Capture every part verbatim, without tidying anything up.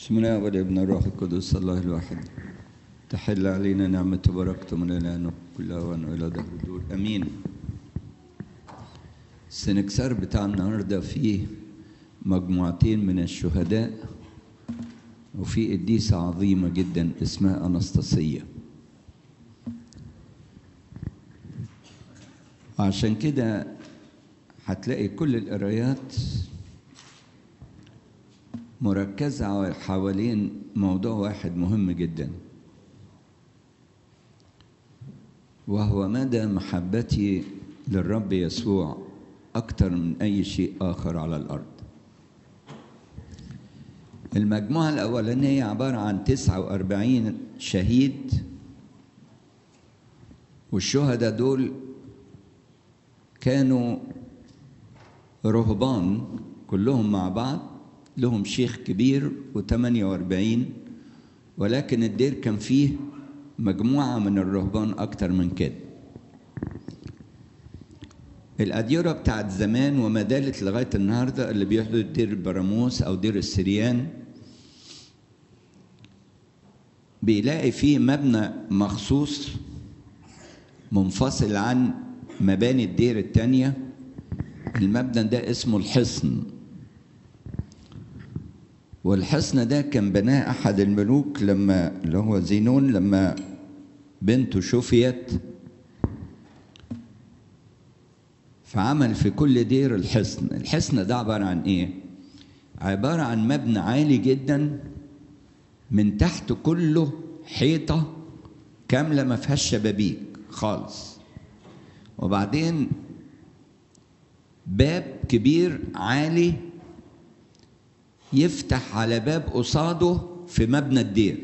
بسم الله والابن الروح القدس الله الواحد. تحل علينا نعمة وبركته من الآن كلها وأن إلى دهر الدور أمين. السنكسار بتاع النهارده فيه مجموعتين من الشهداء، وفي قديسة عظيمة جدا اسمها أنستاسية. عشان كده هتلاقي كل القرايات مركزة حوالين موضوع واحد مهم جدا، وهو مدى محبتي للرب يسوع أكتر من أي شيء آخر على الأرض. المجموعة الأولانية عبارة عن تسعة وأربعين شهيد، والشهداء دول كانوا رهبان كلهم مع بعض، لهم شيخ كبير وثمانية وأربعين، ولكن الدير كان فيه مجموعة من الرهبان أكتر من كده. الأديرة بتاعت زمان وما زالت لغاية النهاردة اللي بيحضر دير البراموس أو دير السريان بيلاقي فيه مبنى مخصوص منفصل عن مباني الدير التانية. المبنى ده اسمه الحصن، والحصن ده كان بناه أحد الملوك لما اللي هو زينون لما بنته شفيت، فعمل في كل دير الحصن. الحصن ده عبارة عن إيه؟ عبارة عن مبنى عالي جدا من تحت كله حيطة كاملة ما فيهاش شبابيك خالص، وبعدين باب كبير عالي يفتح على باب قصاده في مبنى الدير،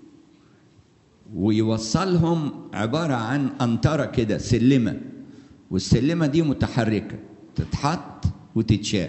ويوصلهم عبارة عن أنطرة كده سلمة، والسلمة دي متحركة تتحط وتتشال.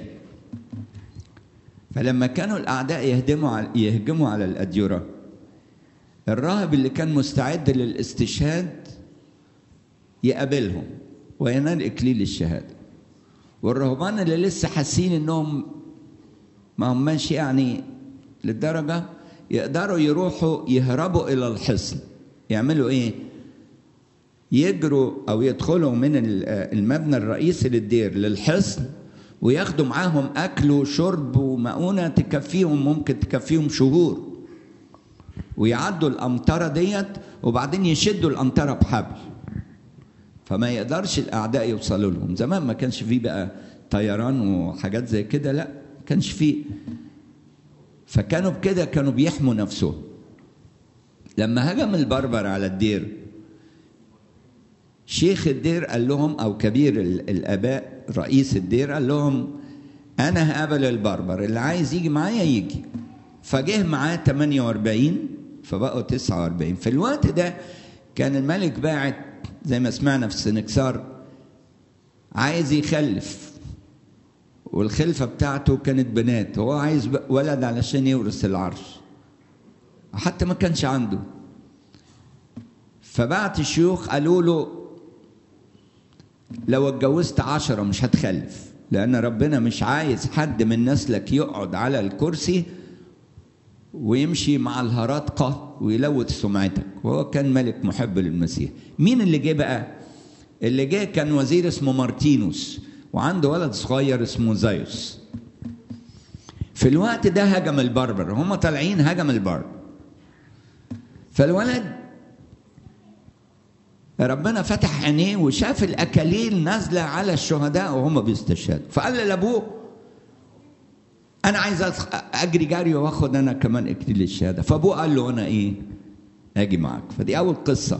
فلما كانوا الأعداء يهجموا على يهجموا على الأديرة، الراهب اللي كان مستعد للاستشهاد يقابلهم وينال إكليل الشهادة، والرهبان اللي لسه حاسين إنهم ما هماش يعني للدرجة يقدروا يروحوا يهربوا إلى الحصن. يعملوا إيه؟ يجروا أو يدخلوا من المبنى الرئيسي للدير للحصن، وياخدوا معاهم أكل وشرب ومؤونة تكفيهم، ممكن تكفيهم شهور، ويعدوا الأمطرة ديت، وبعدين يشدوا الأمطرة بحبل فما يقدرش الأعداء يوصلوا لهم. زمان ما كانش فيه بقى طيران وحاجات زي كده، لا كانش فيه، فكانوا بكده كانوا بيحموا نفسهم. لما هجم البربر على الدير، شيخ الدير قال لهم أو كبير الآباء رئيس الدير قال لهم أنا هقابل البربر، اللي عايز يجي معايا يجي. فجه معاه ثمانية وأربعين فبقوا تسعة وأربعين. في الوقت ده كان الملك باعت زي ما سمعنا في السنكسار عايز يخلف، والخلفة بتاعته كانت بنات، هو عايز ولد علشان يورث العرش، حتى ما كانش عنده. فبعت الشيوخ قالوا له لو اتجوزت عشرة مش هتخلف، لأن ربنا مش عايز حد من نسلك يقعد على الكرسي ويمشي مع الهرطقة ويلوث سمعتك. وهو كان ملك محب للمسيح. مين اللي جه بقى؟ اللي جه كان وزير اسمه مارتينوس، وعنده ولد صغير اسمه زايوس. في الوقت ده هجم البربر، هم طالعين هجم البربر، فالولد ربنا فتح عينيه وشاف الأكاليل نازلة على الشهداء وهم بيستشهدوا، فقال لأبوه أنا عايز أجري جري وآخد أنا كمان إكليل الشهادة. فأبوه قال له أنا إيه؟ أجي معك. فدي أول قصة.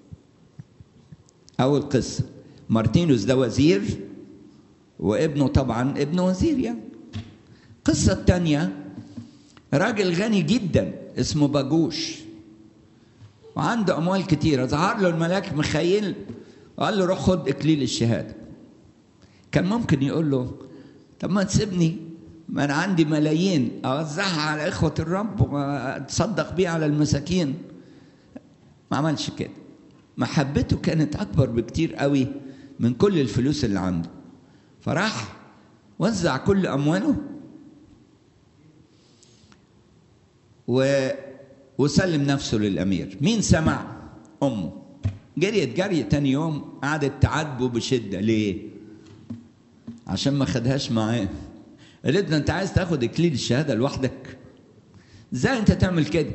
أول قصة مارتينوس ده وزير، وابنه طبعا ابن وزير يعني. القصة الثانية راجل غني جدا اسمه باجوش، وعنده أموال كتيرة. ظهر له الملاك مخيل وقال له روح خد إكليل الشهادة. كان ممكن يقول له طب ما تسيبني، ما أنا عندي ملايين أوزعها على إخوة الرب وأتصدق بيه على المساكين. ما عملش كده. محبته كانت أكبر بكتير قوي من كل الفلوس اللي عنده، فراح وزع كل أمواله و... وسلم نفسه للأمير. مين سمع؟ أمه. جريت جري تاني يوم، قعدت تعاتبه بشدة. ليه؟ عشان ما خدهاش معاه. قالت له أنت عايز تاخد إكليل الشهادة لوحدك؟ إزاي أنت تعمل كده؟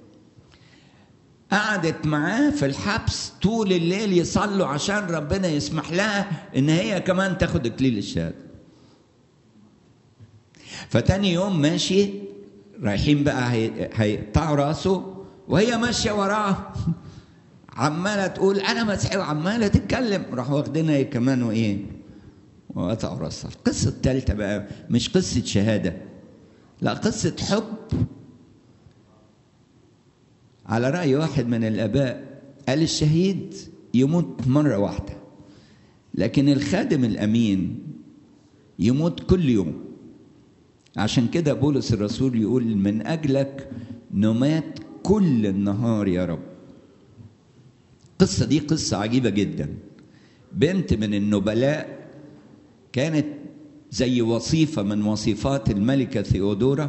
قعدت معاه في الحبس طول الليل يصلوا عشان ربنا يسمح لها إن هي كمان تاخد إكليل الشهادة. فتاني يوم ماشي، رايحين بقى هيقطعوا راسه، وهي ماشية وراه عمالة تقول أنا مسيحي، وعمالة تتكلم. راحوا واخدينها كمان وإيه، وقطعوا راسها. القصة الثالثة بقى مش قصة شهادة، لا، قصة حب. على رأي واحد من الآباء قال الشهيد يموت مرة واحدة، لكن الخادم الأمين يموت كل يوم. عشان كده بولس الرسول يقول من أجلك نمات كل النهار يا رب. القصة دي قصة عجيبة جدا. بنت من النبلاء كانت زي وصيفة من وصيفات الملكة ثيودورا،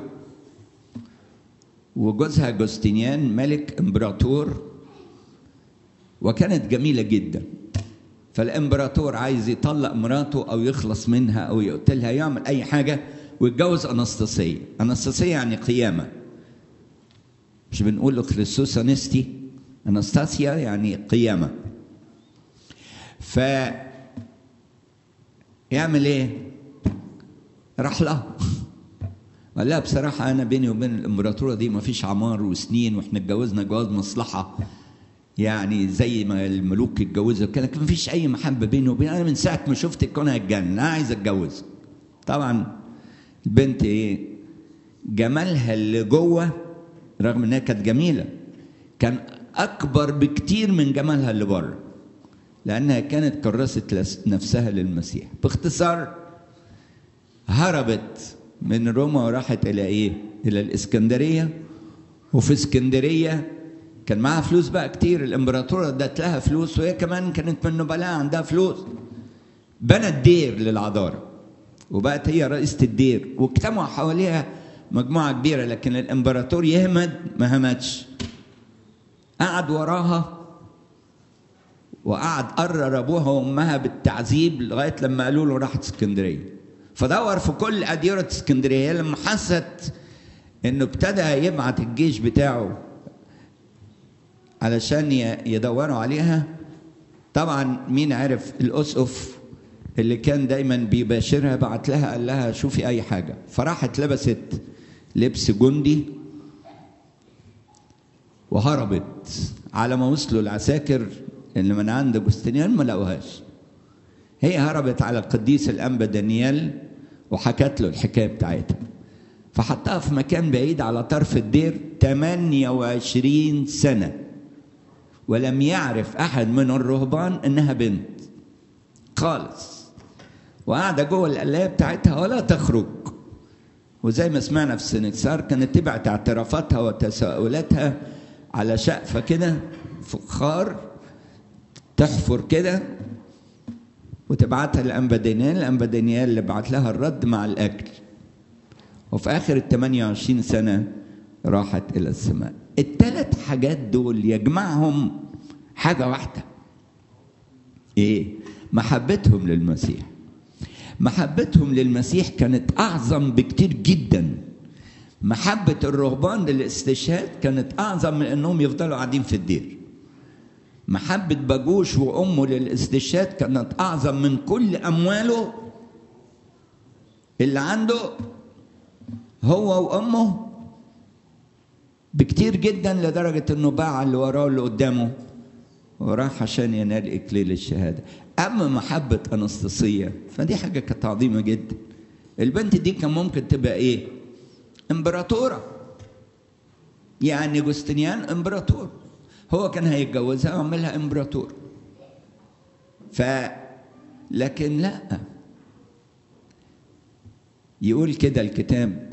وجوزها جوستينيان ملك امبراطور، وكانت جميلة جدا. فالامبراطور عايز يطلق مراته او يخلص منها او يقتلها، يعمل اي حاجة ويتجوز أنستاسية. أنستاسية يعني قيامة، مش بنقول له كريستوس أنستي، أنستاسيا يعني قيامة. ف يعمل ايه؟ راح لها قال لها بصراحة أنا بيني وبين الإمبراطورة دي ما فيش عمار وسنين، وإحنا اتجوزنا جواز مصلحة يعني زي ما الملوك اتجوزوا كده، لكن ما فيش أي محبة بيني وبين، أنا من ساعة ما شفتك كونها هتجنن، أنا عايز أتجوز. طبعا البنت إيه؟ جمالها اللي جوه رغم إنها كانت جميلة كان أكبر بكتير من جمالها اللي بره، لأنها كانت كرست نفسها للمسيح. باختصار هربت من روما وراحت إلى إيه؟ إلى الإسكندرية. وفي اسكندرية كان معاها فلوس بقى كتير، الإمبراطورة ادت لها فلوس، وهي كمان كانت من نبلاء عندها فلوس. بنت دير للعذارى وبقت هي رئيسة الدير، واجتمعوا حواليها مجموعة كبيرة، لكن الإمبراطور يهمد ما همتش، قعد وراها وقعد قرر أبوها وأمها بالتعذيب لغاية لما قالوا له راحت اسكندرية. فدور في كل أديرة اسكندرية. لما حست إنه ابتدى يبعت الجيش بتاعه علشان يدوروا عليها، طبعا مين عرف؟ الأسقف اللي كان دايما بيباشرها بعت لها قال لها شوفي أي حاجة. فراحت لبست لبس جندي وهربت. على ما وصلوا العساكر اللي من عند جوستنيان ما لقوهاش. هي هربت على القديس الأنبا دانيال وحكت له الحكاية بتاعتها، فحطها في مكان بعيد على طرف الدير ثمانية وعشرين سنة، ولم يعرف أحد من الرهبان إنها بنت خالص، وقاعدة جوه القلاية بتاعتها ولا تخرج. وزي ما سمعنا في السنكسار كانت تبعت اعترافاتها وتساؤلاتها على شقفة كده فخار تحفر كده وتبعتها لأنبا دانيال. الأنبا دانيال اللي بعت لها الرد مع الأكل. وفي آخر الثمانية وعشرين سنة راحت إلى السماء. الثلاث حاجات دول يجمعهم حاجة واحدة، إيه؟ محبتهم للمسيح. محبتهم للمسيح كانت أعظم بكتير جدا. محبة الرهبان للاستشهاد كانت أعظم من أنهم يفضلوا قاعدين في الدير. محبة باجوش وأمه للاستشهاد كانت أعظم من كل أمواله اللي عنده هو وأمه بكتير جدا، لدرجة أنه باع اللي وراه اللي قدامه وراح عشان ينال إكليل الشهادة. أما محبة أنستاسية فدي حاجة كانت عظيمة جدا. البنت دي كان ممكن تبقى إيه؟ إمبراطورة، يعني جوستنيان إمبراطور، هو كان هيتجوزها وعملها إمبراطور. ف لكن لا، يقول كده الكتاب،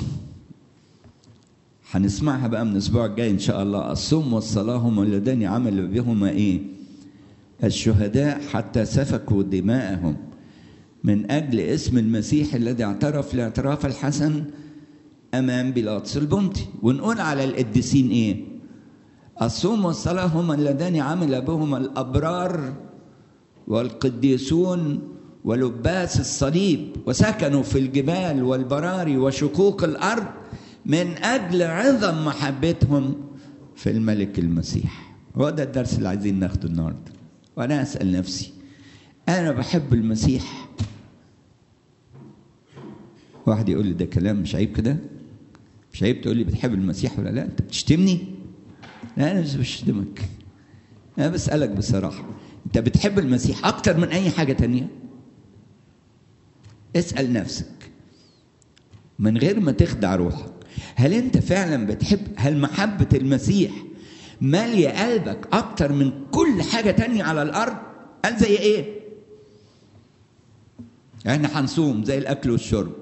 هنسمعها بقى من الأسبوع الجاي إن شاء الله. الصوم والصلاة هما اللذان عمل بهما إيه؟ الشهداء حتى سفكوا دماءهم من أجل اسم المسيح الذي اعترف الاعتراف الحسن امام بيلاطس البنطي. ونقول على القديسين ايه؟ الصوم والصلاه هما اللذان عمل بهما الابرار والقديسون ولباس الصليب، وسكنوا في الجبال والبراري وشقوق الارض من اجل عظم محبتهم في الملك المسيح. هو ده الدرس اللي عايزين ناخده النهارده. وانا اسال نفسي، انا بحب المسيح؟ واحد يقول لي ده كلام مش عيب كده؟ مش عيب تقول لي بتحب المسيح ولا لا؟ انت بتشتمني؟ لا انا مش بشتمك، انا بسالك بصراحه، انت بتحب المسيح اكتر من اي حاجه تانية؟ اسال نفسك من غير ما تخدع روحك، هل انت فعلا بتحب؟ هل محبه المسيح ماليه قلبك اكتر من كل حاجه تانية على الارض؟ قال زي ايه؟ احنا هنصوم زي الاكل والشرب،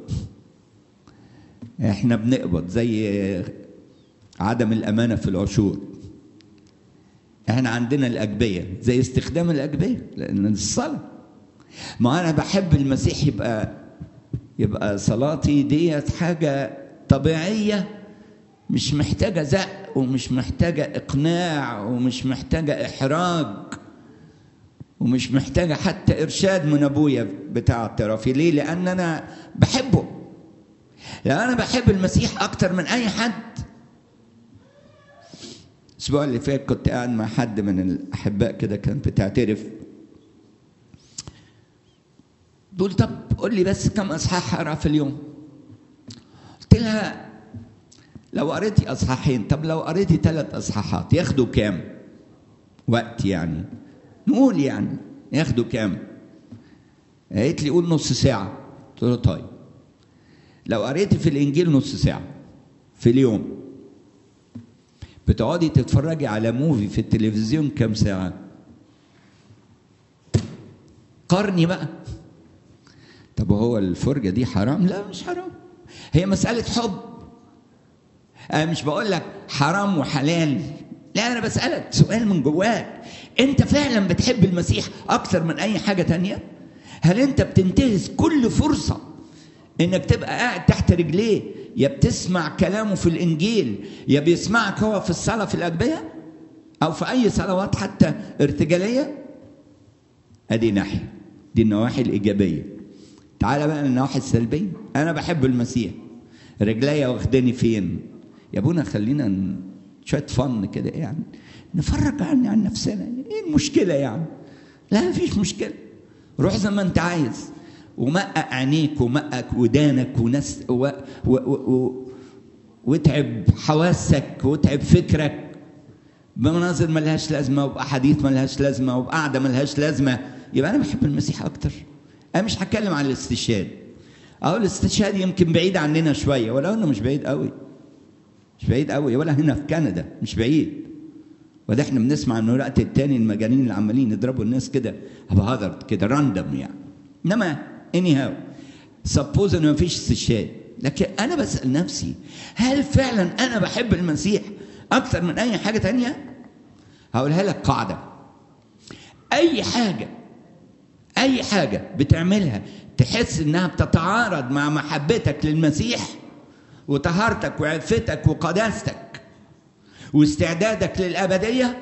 احنا بنقبض زي عدم الامانه في العشور، احنا عندنا الاجبيه زي استخدام الاجبيه، لان الصلاه. ما انا بحب المسيح يبقى يبقى صلاتي ديت حاجه طبيعيه، مش محتاجه زق ومش محتاجه اقناع ومش محتاجه احراج ومش محتاجه حتى ارشاد من ابويا بتاع الترافي. ليه؟ لان انا بحبه. لان انا بحب المسيح اكتر من اي حد. الاسبوع اللي فات كنت قاعد مع حد من الاحباء كده كانت بتعترف، تقول طب قول لي بس كم اصحاح اقرا في اليوم؟ قلت لها لو قريتي اصحاحين، طب لو قريتي ثلاث اصحاحات ياخدوا كام وقت يعني؟ نقول يعني ياخدوا كام؟ قالت لي قول نص ساعه. قلت له طيب لو قريتي في الانجيل نص ساعه في اليوم، بتقعدي تتفرجي على موفي في التلفزيون كام ساعه؟ قارني بقى. طب هو الفرجه دي حرام؟ لا مش حرام، هي مساله حب. انا مش بقول لك حرام وحلال، لا انا بسالك سؤال من جواك، انت فعلا بتحب المسيح اكتر من اي حاجه تانية؟ هل انت بتنتهز كل فرصه انك تبقى قاعد تحت رجليه، يا بتسمع كلامه في الانجيل يا بيسمعك هو في الصلاه في الاجبيه او في اي صلوات حتى ارتجاليه؟ ادي ناحيه، دي النواحي الايجابيه. تعال بقى للنواحي السلبيه. انا بحب المسيح، رجليا واخداني فين؟ يا ابونا خلينا شويه فن كده يعني، نفرج عن عن نفسنا، ايه المشكله يعني؟ لا مفيش مشكله، روح زي ما انت عايز ومقق عينيك ومقق ودانك ونس و... و... و... و... وتعب حواسك وتعب فكرك بمناظر ملهاش لازمه وبأحاديث ملهاش لازمه وبقعده ملهاش لازمه. يبقى انا بحب المسيح اكتر. انا مش هتكلم عن الاستشهاد، اهو الاستشهاد يمكن بعيد عننا شويه، ولو انه مش بعيد قوي، مش بعيد قوي، ولا هنا في كندا مش بعيد. وده احنا بنسمع انه الوقت التاني المجانين اللي عمالين يضربوا الناس كده بهذر كده راندم يعني. انما اني هاو سبوز انه مفيش استشهاد، لكن انا بسال نفسي هل فعلا انا بحب المسيح اكتر من اي حاجه تانية؟ هقولها لك قاعده، اي حاجه اي حاجه بتعملها تحس انها بتتعارض مع محبتك للمسيح وطهارتك وعفتك وقداستك واستعدادك للابديه،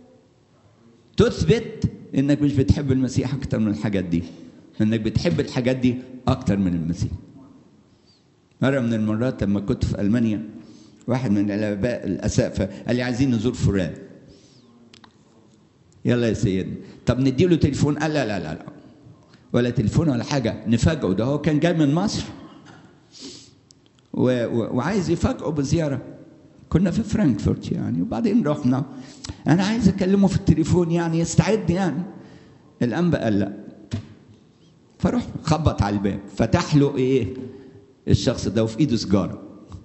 تثبت انك مش بتحب المسيح اكتر من الحاجات دي، انك بتحب الحاجات دي اكتر من المسيح. مره من المرات لما كنت في المانيا، واحد من الاباء الاسقفه قال لي عايزين نزور فلان. يلا يا سيدنا، طب نديله تليفون؟ قال لا لا لا لا، ولا تليفون ولا حاجه، نفاجئه، ده هو كان جاي من مصر و... و... وعايز يفاجئه بزياره. كنا في فرانكفورت يعني، وبعدين رحنا، انا عايز اكلمه في التليفون يعني يستعد يعني. الانبا قال لا، فروح خبط على الباب، فتح له ايه الشخص ده وفي ايده سجاره.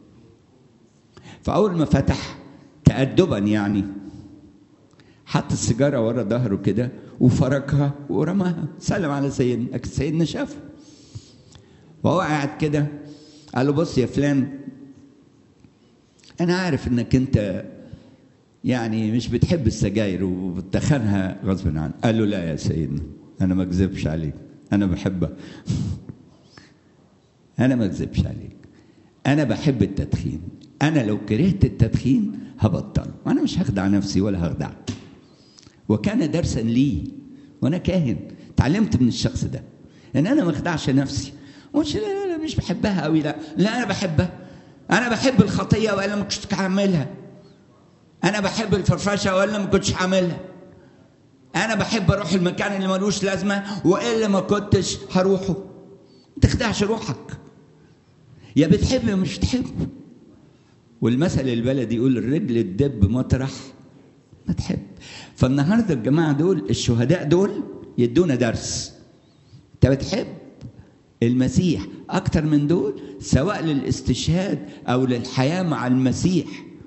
فاول ما فتح تأدبا يعني حط السيجاره ورا ظهره كده وفركها ورماها، سلم على سيدنا. سيدنا شافه وهو قاعد كده، قال له بص يا فلان، انا عارف انك انت يعني مش بتحب السجاير وبتخنها غصب عنك. قال له لا يا سيدنا، انا ما اكذبش عليك، انا بحبها. انا ما اكذبش عليك، أنا بحب التدخين، أنا لو كرهت التدخين هبطله، وأنا مش هخدع نفسي ولا هخدعك. وكان درسا لي وأنا كاهن، تعلمت من الشخص ده إن أنا ما أخدعش نفسي. مش لا لا لا مش بحبها قوي، لا لا أنا بحبها، أنا بحب الخطية وإلا ما كنتش هعملها، أنا بحب الفرفشة وإلا ما كنتش هعملها، أنا بحب أروح المكان اللي ملوش لازمة وإلا ما كنتش هروحه. ما تخدعش روحك، يا بتحب يا مش بتحب. والمثل البلدي يقول الرجل تدب مطرح ما تحب. فالنهارده الجماعة دول الشهداء دول يدونا درس. أنت بتحب المسيح أكتر من دول، سواء للاستشهاد أو للحياة مع المسيح،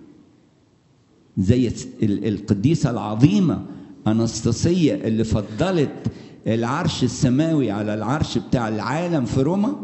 زي القديسة العظيمة أناستاسية اللي فضلت العرش السماوي على العرش بتاع العالم في روما.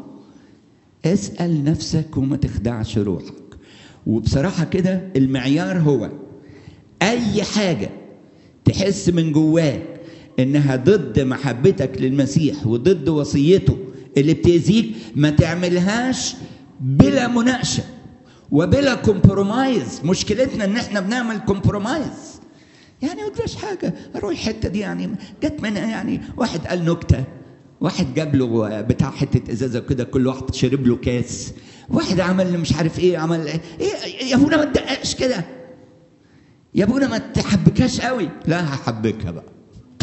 اسأل نفسك وما تخدعش روحك. وبصراحة كده المعيار هو أي حاجة تحس من جواك إنها ضد محبتك للمسيح وضد وصيته اللي بتأذيك، ما تعملهاش بلا مناقشة وبلا كومبرومايز. مشكلتنا إن إحنا بنعمل كومبرومايز، يعني ما تبقاش حاجة أروح الحتة دي يعني جت منها، يعني واحد قال نكتة، واحد جاب له بتاع حتة إزازة كده كل واحد شرب له كاس، واحد عمل مش عارف إيه عمل إيه. يا أبونا ما تدققش كده، يا أبونا ما تحبكاش قوي. لا هحبكها بقى،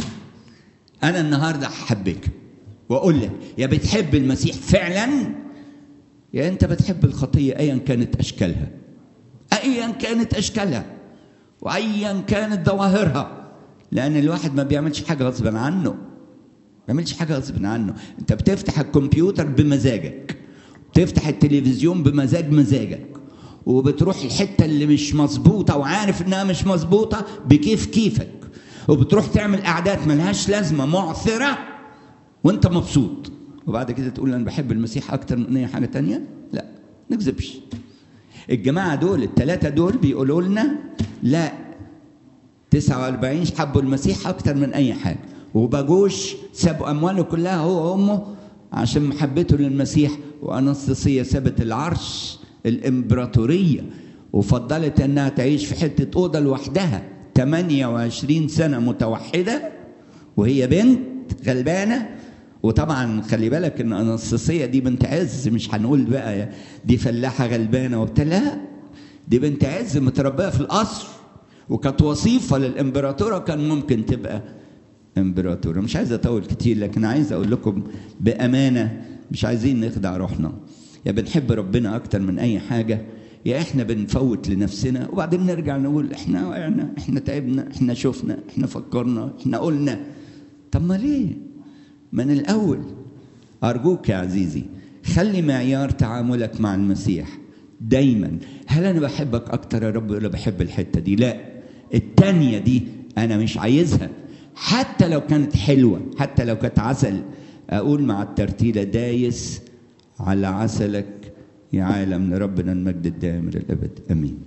أنا النهاردة هحبكها وأقول لك يا بتحب المسيح فعلا يا أنت بتحب الخطية أيا كانت أشكالها، أيا كانت أشكالها وأيا كانت ظواهرها. لأن الواحد ما بيعملش حاجة غصبا عنه، ما بيعملش حاجة غصبا عنه. أنت بتفتح الكمبيوتر بمزاجك، بتفتح التلفزيون بمزاج مزاجك، وبتروح الحتة اللي مش مظبوطة وعارف إنها مش مظبوطة بكيف كيفك، وبتروح تعمل أعداد ملهاش لازمة معثرة وأنت مبسوط، وبعد كده تقول أنا بحب المسيح أكتر من أي حاجة تانية. لا نكذبش. الجماعة دول الثلاثة دول بيقولوا لنا لا، تسعة وأربعين حبوا المسيح أكتر من أي حاجة، وبجوش سابوا أمواله كلها هو وأمه عشان محبته للمسيح. وأناستاسية سابت العرش الإمبراطورية وفضلت أنها تعيش في حتة أوضة لوحدها ثمانية وعشرين سنة متوحدة وهي بنت غلبانة. وطبعا خلي بالك ان أناستاسية دي بنت عز، مش هنقول بقى دي فلاحة غلبانة وبتاع، لا دي بنت عز متربية في القصر وكانت وصيفة للإمبراطورة، كان ممكن تبقى إمبراطورة. مش عايز أطول كتير، لكن عايز أقول لكم بأمانة مش عايزين نخدع روحنا. يا بنحب ربنا أكتر من أي حاجة، يا إحنا بنفوت لنفسنا وبعدين نرجع نقول إحنا وقعنا، إحنا تعبنا، إحنا شفنا، إحنا فكرنا، إحنا قلنا. طب ما ليه؟ من الأول. أرجوك يا عزيزي خلي معيار تعاملك مع المسيح دايما هل أنا بحبك أكتر يا رب ولا بحب الحتة دي؟ لا، التانية دي أنا مش عايزها، حتى لو كانت حلوة، حتى لو كانت عسل. أقول مع الترتيلة دايس على عسلك يا عالم، لربنا المجد الدائم إلى الأبد آمين.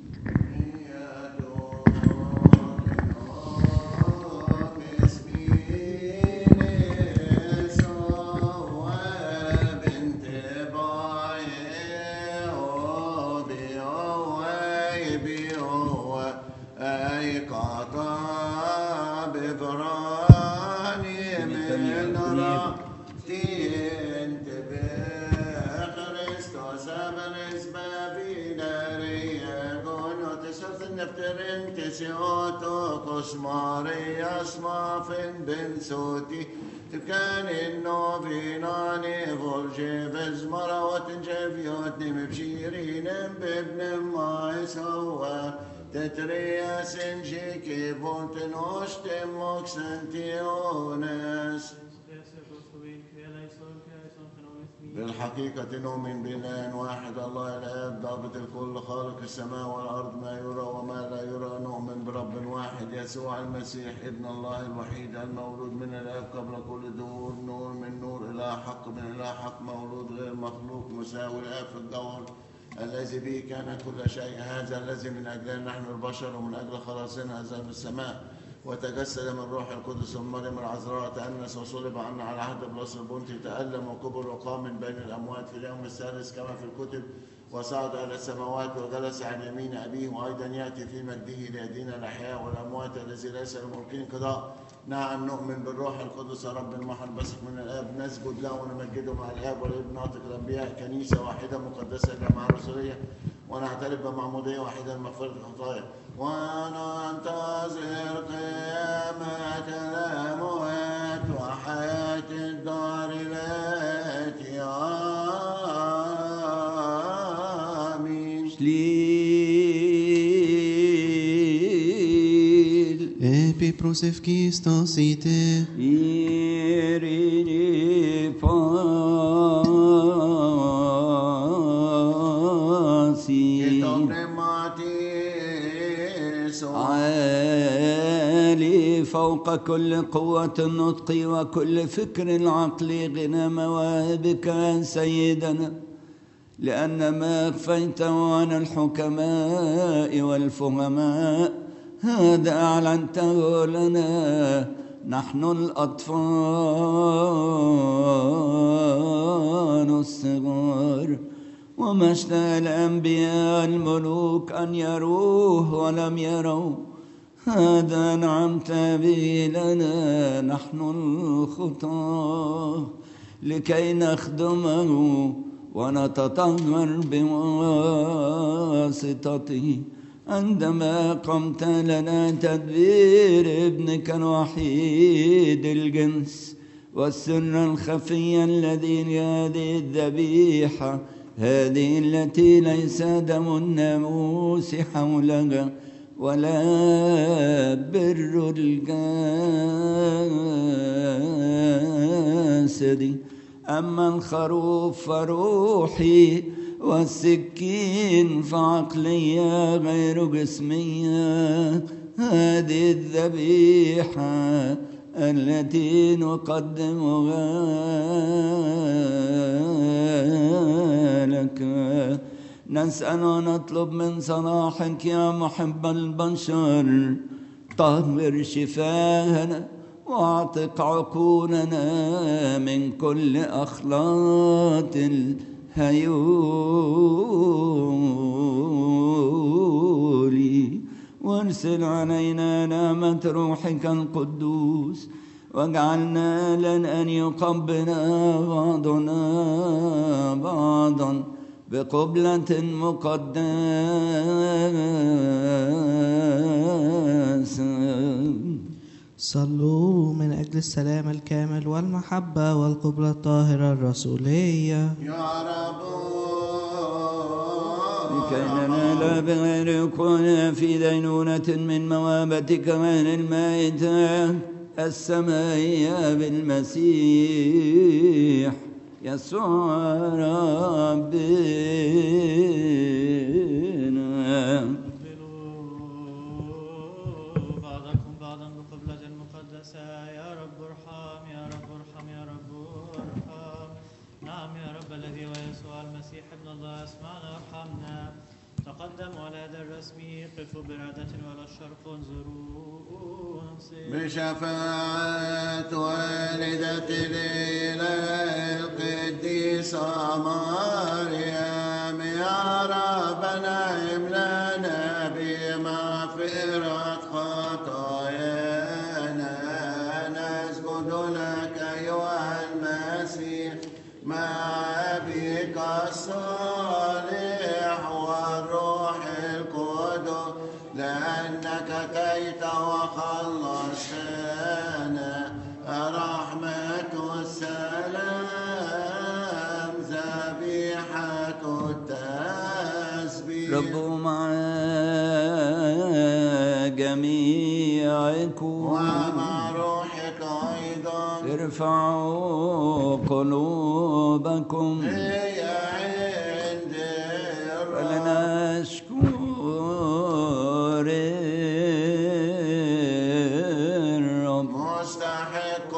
Maria smafen ben soti تكان إنه فيناني فرجي بزمرة وتنجبيوت نمبشيرين بابن ما يسوى تتريا سنجيكي بولتن أشتم مكسنتيونس. بالحقيقة نؤمن بإله واحد الله الآب ضابط الكل خالق السماء والأرض ما يرى وما لا يرى. نؤمن برب واحد يسوع المسيح ابن الله الوحيد المولود من الآب قبل كل دور، نور من نور إلى حق من إلى حق، مولود غير مخلوق مساوي الآب في الجوهر، الذي به كان كل شيء. هذا الذي من أجلنا نحن البشر ومن أجل خلاصنا نزل من السماء وتجسد من روح القدس من مريم العذراء، تأنس وصلب عنا على عهد بلاس البنطي، تألم وكبر وقام من بين الأموات في اليوم الثالث كما في الكتب، وصعد إلى السماوات وجلس عن يمين أبيه، وأيضا يأتي في مجده ليدين الأحياء والأموات الذي ليس للملكين قضاء. نعم نؤمن بالروح القدس رب المحبسك من الآب، نسجد له ونمجده مع الآب والابن ناطق الأنبياء، كنيسة واحدة مقدسة جامعة رسولية، ونعترف بمعمودية واحدة لمغفرة الخطايا، وننتظر قيامة الأموات وحياة الدار التي آمين. Slil Epi prosevkistos ite, Irini Fasi عالي فوق كل قوة النطق وكل فكر العقل، غنى مواهبك يا سيدنا، لأن ما أخفيته عن الحكماء والفهماء هذا أعلنته لنا نحن الأطفال الصغار. وما اشتهى الأنبياء الملوك أن يروه ولم يروا، هذا أنعمت به لنا نحن الخطاة، لكي نخدمه ونتطهر بواسطته، عندما قمت لنا تدبير ابنك الوحيد الجنس والسر الخفي الذي لهذه الذبيحة، هذه التي ليس دم الناموس حولها ولا بر الجسد، أما الخروف فروحي والسكين فعقلية غير جسمية. هذه الذبيحة التي نقدمها لك نسأل ونطلب من صلاحك يا محب البشر، طهر شفاهنا واعتق عقولنا من كل أخلاط الهيول، وارسل علينا نعمة روحك القدوس، واجعلنا لن أن يقبلنا بعضنا بعضا بقبلة مقدسة. صلوا من أجل السلام الكامل والمحبة والقبلة الطاهرة الرسولية. يا رب لكي ننال بغير كنا في دينونة من موابتك من المائتة السمائية بالمسيح يسوع ربنا. بعضكم بعضا بقبلة مقدسة. يا رب ارحم، يا رب ارحم، يا رب ارحم. نعم يا رب الذي هو يسوع المسيح ابن الله، اسمعنا وارحمنا. تقدموا على يد الرسم، قفوا برعدة ولا الشرق انظروا انصروا. بشفاعة والدة الإله القديسة مريم، يا ربنا املأنا بمغفرة خطايانا، نسجد لك أيها المسيح مع أبيك الصالح والروح القدس، لأنك أتيت وخلصتنا. رحمة السلام ذبيحة التسبيح. رب مع جميعكم ومع روحك أيضا. ارفعوا قلوبكم هي عند الرب. ولنشكر الرب. مستحق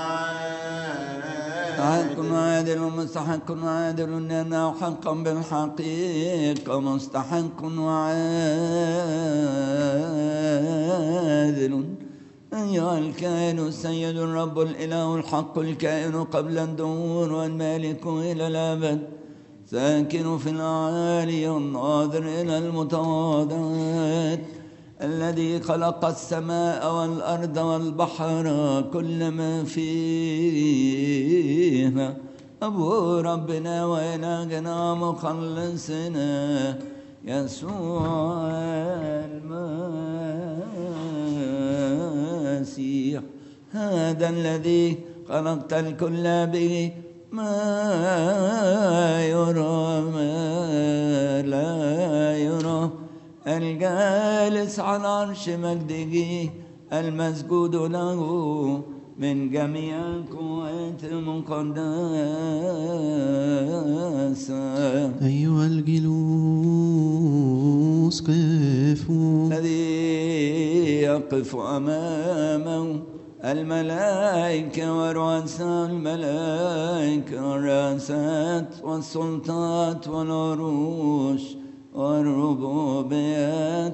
حق وعادل. وعادل ومستحق وعادل، لأنه حقا بالحقيقة مستحق وعادل. أيها الكائن السيد الرب الإله الحق الكائن قبل الدهور والمالك إلى الأبد، ساكن في العالي الناظر إلى المتواضعات الذي خلق السماء والأرض والبحر كل ما فيها أبو ربنا وإلهنا مخلصنا يسوع المسيح هذا الذي خلقت الكل به ما يرى ما لا يرى الجالس على عرش مجده المسجود له من جميع قوات مقدسة أيها الجلوس قفوا الذي يقف أمامه الملائكة ورؤساء الملائكة والرؤسات والسلطات والعروش والربوبيات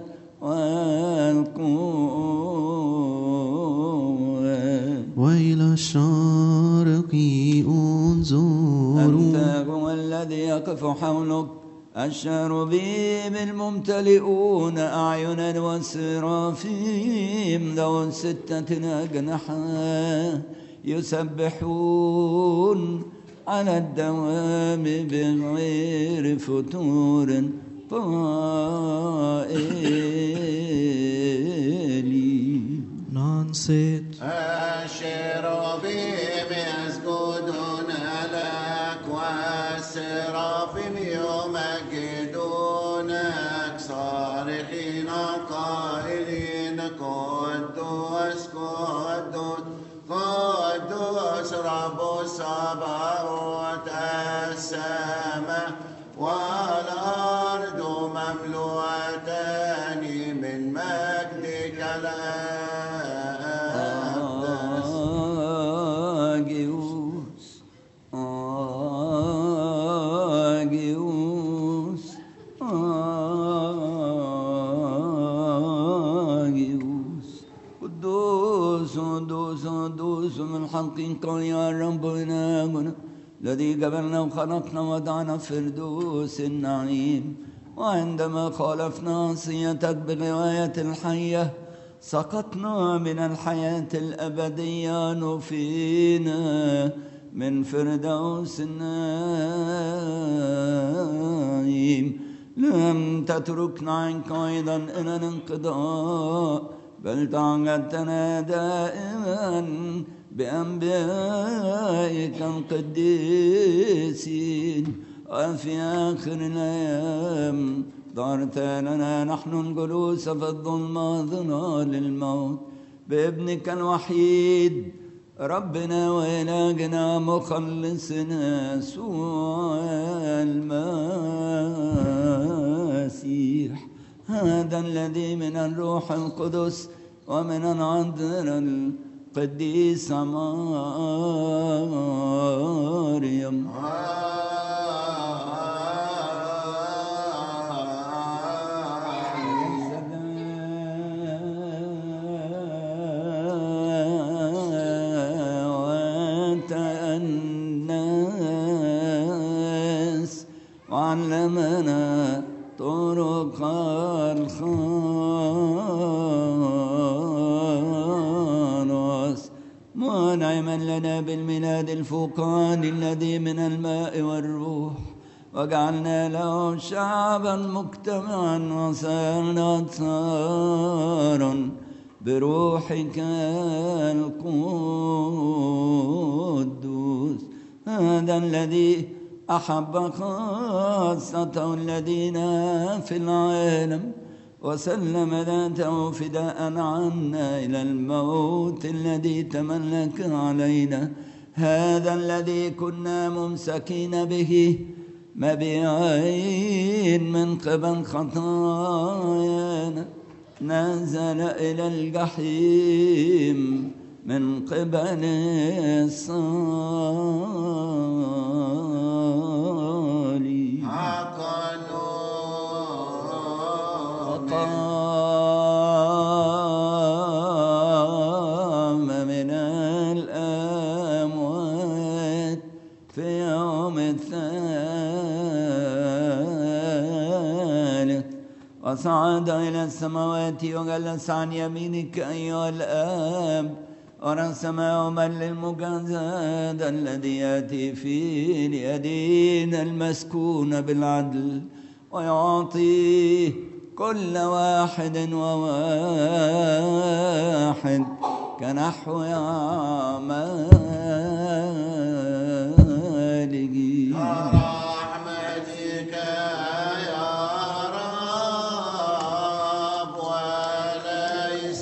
والقوات وإلى الشرق انظروا أنت هو الذي يقف حولك الشاربيم الممتلئون أعينا والسرافيم ذو ستة أجنحة يسبحون على الدوام بغير فتور قائلين نانسيت الشرابيم يسجدون لك والسرافيم يمجدونك صارخين قائلين قدوس قدوس قدوس رب السماوات السماء والأرض مملوءتان من مجدك الأقدس آجيوس آجيوس آجيوس قدوس قدوس قدوس من حقك يا رب إلهنا الذي جبلنا وخلقنا ودعنا في فردوس النعيم وعندما خالفنا عصيتك بغواية الحية سقطنا من الحياة الأبدية نفينا من فردوس النعيم لم تتركنا عنك أيضا إلى الانقضاء بل تعهدتنا دائما بأنبيائك القديسين وفي آخر الأيام ظهرت لنا نحن الجلوس في الظلمة ظلال الموت بابنك الوحيد ربنا وإلهنا مخلصنا يسوع المسيح هذا الذي من الروح القدس ومن العذراء القديس مريم الناس وعلمنا طرق الخلاص منعما لنا بالميلاد الفوقاني الذي من الماء والروح وجعلنا له شعبا مجتمعا وصارنا ثارا بروحك القدوس هذا الذي أحب خاصته الذين في العالم وسلم ذاته فداء عنا إلى الموت الذي تملك علينا هذا الذي كنا ممسكين به مبيعين من قبل خطايانا نزل إلى الجحيم من قبل الصليب وقام من الأموات في يوم الثالث وصعد إلى السماوات وجلس عن يمينك أيها الآب ورسم يوما للمجازات الذي يأتي في اليدين المسكون بالعدل ويعطي كل واحد وواحد كنحو أعماله. برحمتك يا رب وليس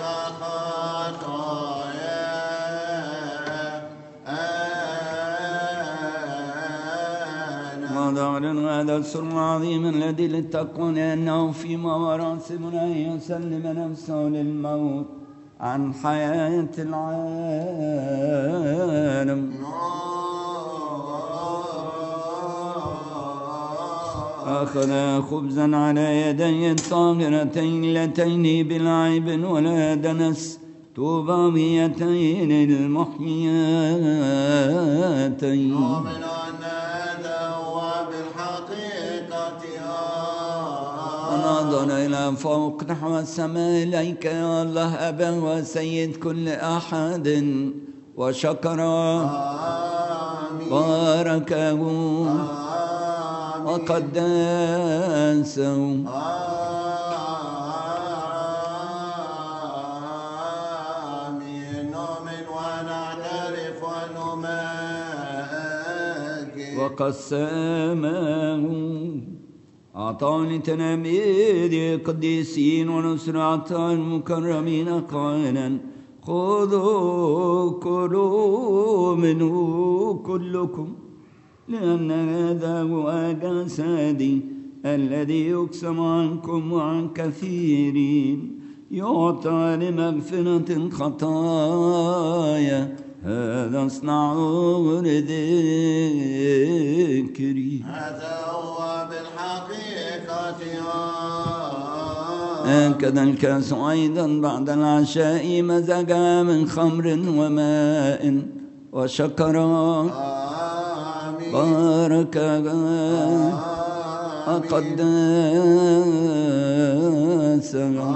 كخطايانا. وضعنا هذا السر العظيم الذي للتقوى لأنه فيما وراسمنا أن يسلم نفسه للموت عن حياة العالم. أخذ خبزا على يدي طاهرتين اللتين بلا عيب ولا دنس طوباويتين المحييتين. نؤمن أن هذا هو بالحقيقة ونظر إلى فوق نحو السماء إليك يا الله أبا وسيد كل أحد وشكر باركه وقدسه. آمين. نؤمن ونعترف ونماجد وقسمه أعطاه لتلاميذ قديسين ونسرعة المكرمين قائلا خذوا كلوا منه كلكم لأن هذا هو جسدي الذي يقسم عنكم وعن كثيرين يعطى لمغفرة الخطايا. هذا اصنعوا لذكري. هذا هو بالحقيقة هكذا الكاس أيضا بعد العشاء مزجا من خمر وماء وشكر بارك وقدس.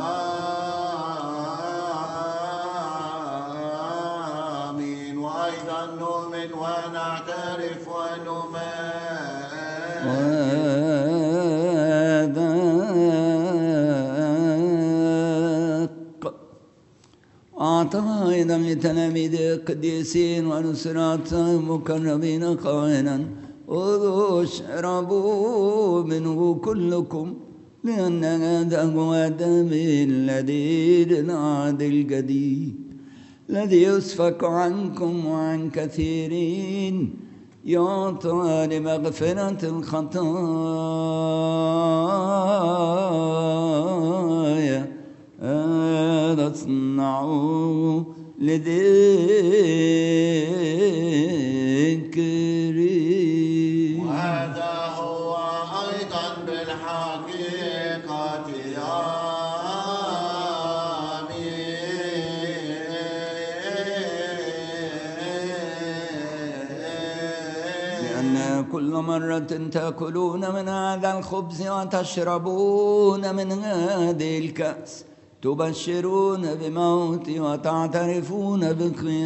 آمين. وأيضا نؤمن ونعترف ونماذق. أعطى أيضا لتلاميذ القديسين ونسرات المكرمين قائلا خذوا اشربوا منه كلكم لأن هذا هو دمي الذي للعهد الجديد الذي يسفك عنكم وعن كثيرين يعطى لمغفرة الخطايا. هذا اصنعوا لذكري. وهذا هو أيضا بالحقيقة لأن كل مرة تأكلون من هذا الخبز وتشربون من هذه الكأس تبشرون بموتي وتعترفون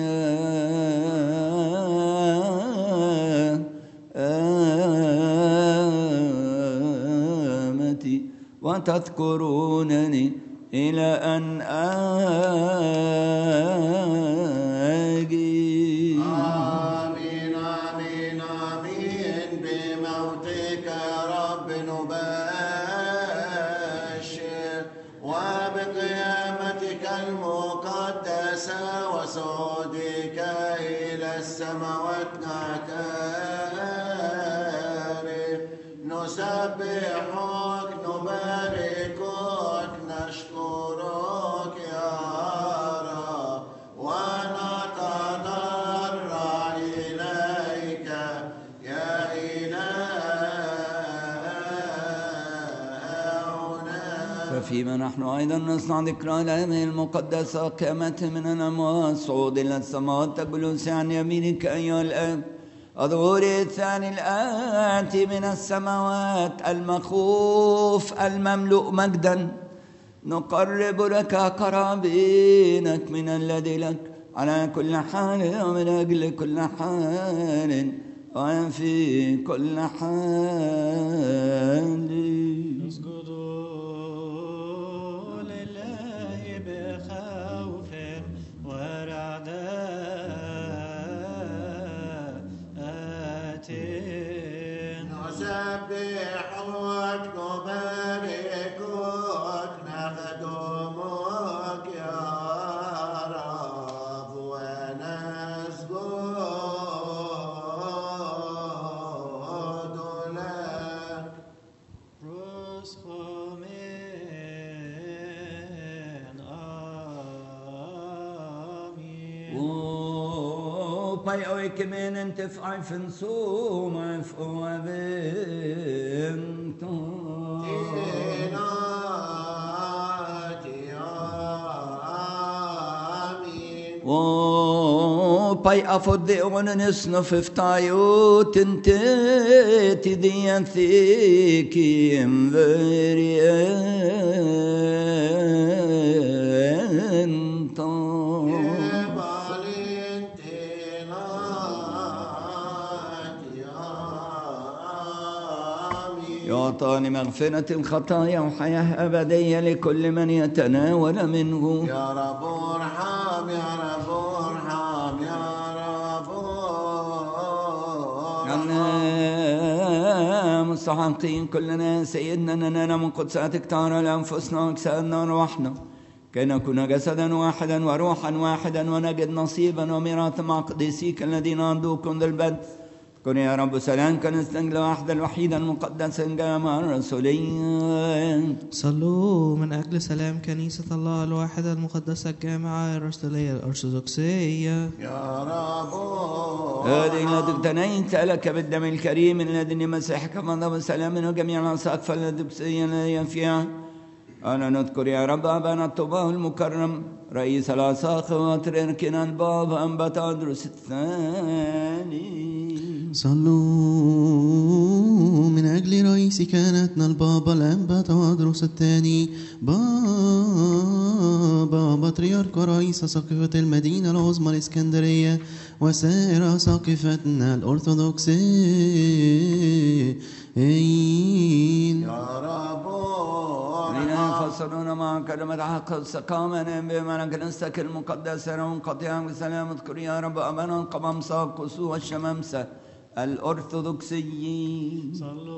بقيامتي وتذكرونني إلى أن آجي. آمين آمين آمين. بموتك رب نبشر وبقيامتك المقدسة وصعودك إلى السماوات نعترف نسبحك نباركك نشكرك يا رب ونتضرع إليك يا إلهنا. ففيما نحن أيضا نصنع ذكرى الأيام المقدسة قيامته من الأموات صعود إلى السماوات جلوس عن يمينك أيها الآب الظهور الثاني الآتي من السماوات المخوف المملوء مجدا نقرب لك قرابينك من الذي لك على كل حال ومن أجل كل حال وفي كل حال. نسجد لله بخوف ورعدات نسبحك نباركك نخدمك يا رب ونسجد لك. رسخمين آمين. Pai oi kemenen te fai fenso ma fo avento. Oh, pai afodde onanes no fiftayo tente ti dianthiki inveriento. يعطاني مغفرة الخطايا وحياة أبدية لكل من يتناول منه. يا رب ارحم يا رب ارحم يا رب ارحم. مستحقين كلنا سيدنا أننا من قدساتك تعالى لأنفسنا وأجسادنا وروحنا كي نكون جسدا واحدا وروحا واحدا ونجد نصيبا وميراثا مع قديسيك الذين عندكم ذا البدء. كن يا رب سلام كنستنجل واحدا الوحيدا المقدسا جامعا الرسوليا. صلوا من أجل سلام كنيسة الله الواحدة المقدسة الجامعة الرسولية الأرثوذكسية. يا رب هذه التي اقتنيت لك بالدم الكريم الذي مسحك مضى بسلام وجميع الأساقفة الأرثوذكسية الذي فيها. أنا نذكر يا رب أبانا الطباه المكرم رئيس الأساقفة وتركنا الباب أنبت أدرس الثاني. صلوا من أجل رئيس كهنتنا البابا الأنبا تودروس الثاني بابا بطريرك ورئيس ساقفة المدينة العظمى الإسكندرية وسائر ساقفتنا الأرثوذكسيين. يا رب فصلونا مع كلمة حق السقامة بمعنى كنيستك المقدسة وانقطيعا بسلام. اذكر يا رب أبانا القمامسة والقسوة والشمامسة الأرثوذكسيين.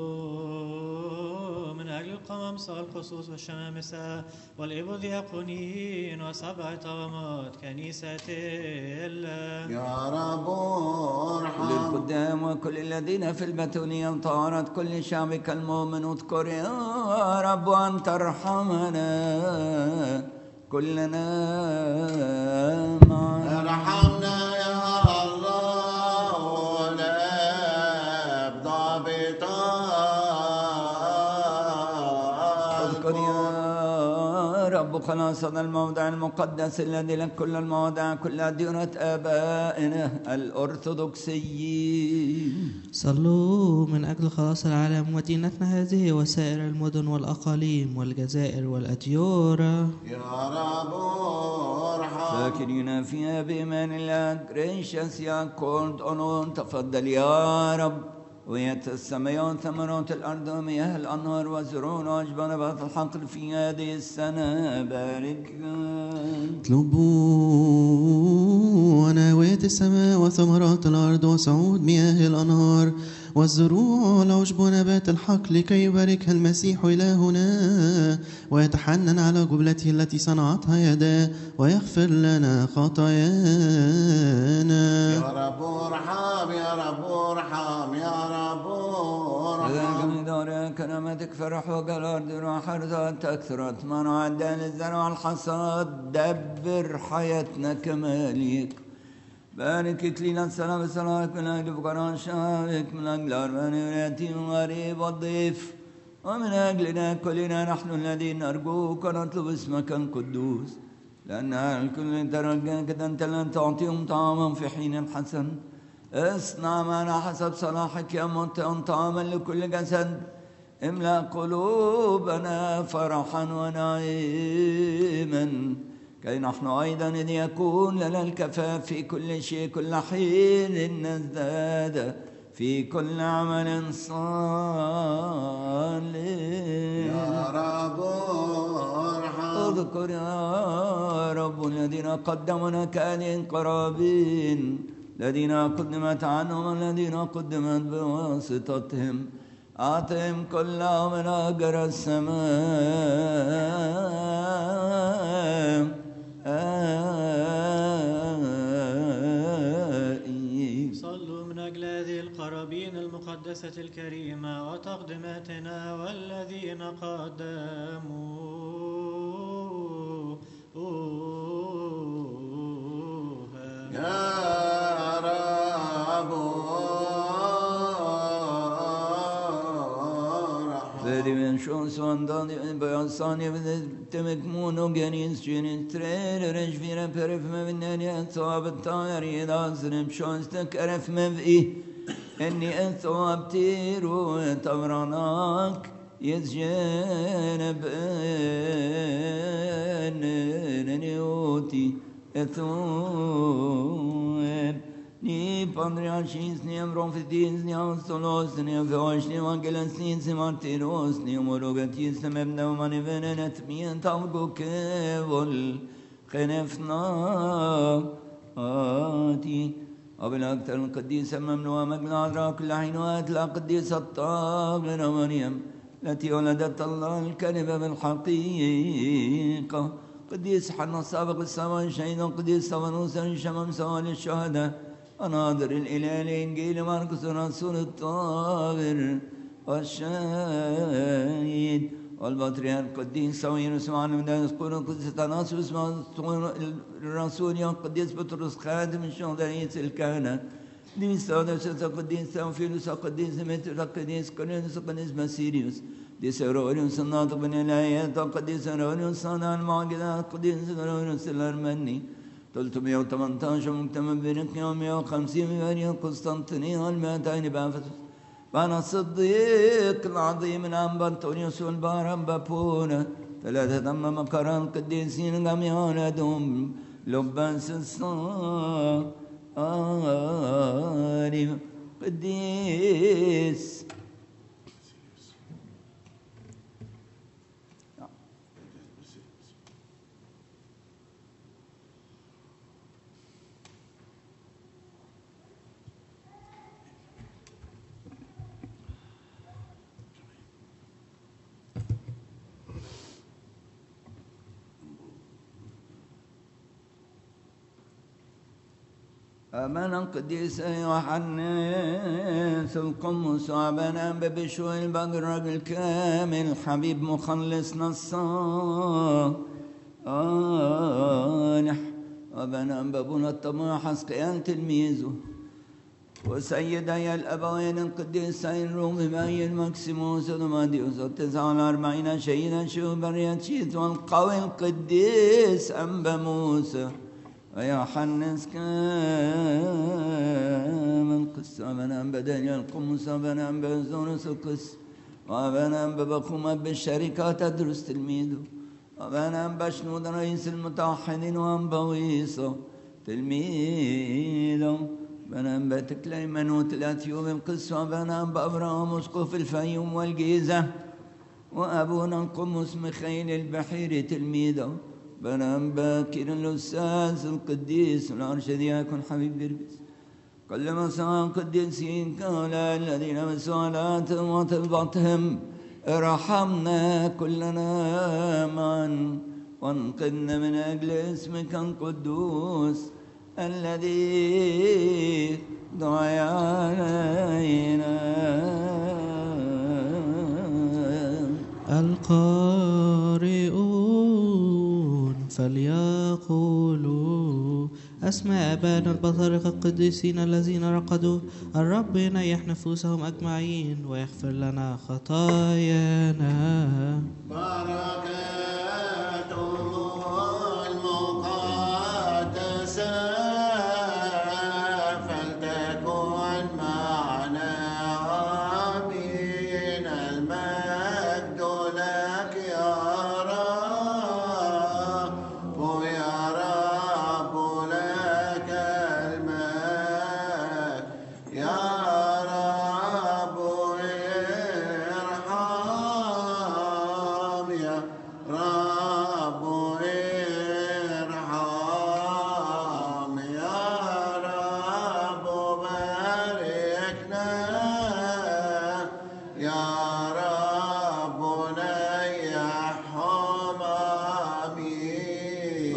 صلوا من أجل القمامسة والقصوص والشمامسة والإبودياقونيين وسبع طغمات كنيسة الله. يا رب ارحم. كل القدام وكل الذين في البتونية وطهارة كل شعبك المؤمن اذكر يا رب أن ترحمنا كلنا معا. ارحمنا يا الله ولا بضابطا. اذكر يا رب خلاصنا الموضع المقدس الذي لك كل المواضع كل ديانة آبائنا الأرثوذكسيين. صلوا من أجل خلاص العالم مدينتنا هذه وسائر المدن والأقاليم والجزائر والأديورة. يا رب ارحم. ساكنين فيها بإيمان الله. gracious يا كورد أنون تفضل يا رب ويت السماوات ثمرات الأرض ومياه الأنهار والزروع وأجبان بات الحقل في هذه السنة بارك. اطلبوا وناويت السماء وثمرات الأرض وصعود مياه الأنهار والزروع والعشب ونبات الحقل لكي يباركها المسيح إلهنا ويتحنن على جبلته التي صنعتها يداه ويغفر لنا خطايانا. يا رب ارحم يا رب ارحم يا رب ارحم. من دار كرامتك فرح وقال الأرض وحرثات أكثرت من عدى للزرع والحصاد. دبر حياتنا كما ليك. بارك لنا السلام والسلام من أجل فقراء شعبك من أجل أرمان واليتيم والغريب والضيف ومن أجلنا كلنا نحن الذين نرجوك ونطلب اسمك القدوس لأن الكل ترجاك أنت لن تعطيهم طعاما في حين حسن اصنع معنا حسب صلاحك يا منتهى طعاما لكل جسد. املأ قلوبنا فرحا ونعيما كي نحن أيضا إذ يكون لنا الكفاف في كل شيء كل حين نزداد في كل عمل صالح. يا رب ارحم. اذكر يا رب الذين قدمونا كأن قرابين الذين قدمت عنهم الذين قدمت بواسطتهم. أعطهم كل من أجر السماء. صلوا من أجل هذه القرابين المقدسة الكريمة وتقدماتنا والذين قدموها. يا رب Vedi men sjön så andan bösan i temek mono genis genis trailer rejvira perf med vinnani ansabet tar i dasrem sjön stek erf med i enni ansabtir و تمرناك يزجنب ننيوتي ethum Ni pandriachis, ni amrofetis, ni astolos, ni aviosh, ni evangelistis, ni martiros, ni homologatis, ni mebnauman venenet, mien talgo kevol, خنفنا آتي قبل أكثر القديسة ممنوعة مجمع عذراء كل حينوات لا قديسة الطاهرة مريم التي ولدت الله الكلمة بالحقيقة قديس حنا السابق السماء الشهيد قديس سوانوس الشمم سوال الشهداء أناظر الإله الإنجيل مرقس رسول الطاهر والشهيد والبطريرك القديس سويرس معنا من يذكر قدس تناسوس الرسول يا قديس بطرس خادم الشهداء الكهنة قديس سوداس قديس ثوفيلوس قديس متر قديس كورنثوس قديس باسيليوس قديس أوروليوس الناطق بن الآيات قديس أوروليوس صانع المعجزات قديس أوروليوس الأرمني ثلاثمائة وثمانية عشر مجتمع بنقيا مائة وخمسين بماريا قسطنطينية المائتين بأفسس وأنا الصديق العظيم الأنبا أنطونيوس والبارم بابونا ثلاثة أما مكران قديسين جميعا لدهم لباس الصالح قديس أمانا قديس يوحنس القمص وأبانا ببشوي البقر الكامل حبيب مخلصنا الصالح أبانا بابونا الطموح حسقيان تلميذه وسيدي الأبوين القديسين رومي باي المكسيموس ودماديوس والتسعة والأربعين شهيدا شوبرياتشيت والقوي القديس أنبا موسى ويوحنس كامل قس وابنا بدنيا القمص وابنا بزونس القس وابنا ببقوم بالشركة تدرس تلميذه وابنا بشنود رئيس المتوحدين وانبويصه تلميذه وابنا بتكليمنوت الأثيوب القس وابنا بأبراهام اسقف الفيوم والجيزة وأبونا القمص مخيل البحيري تلميذه بنام باكر الأستاذ القديس الأرشد يكون حبيب بربس كل مساء قديسين كهؤلاء الذين بسؤالاتهم وطلباتهم ارحمنا كلنا معا وانقذنا من أجل اسمك القدوس الذي دعي علينا. القارئون فليقولوا أسماء آبائنا البطارقة القديسين الذين رقدوا الرب ينيح نفوسهم أجمعين ويغفر لنا خطايانا. بركاته المقدسة فلتكن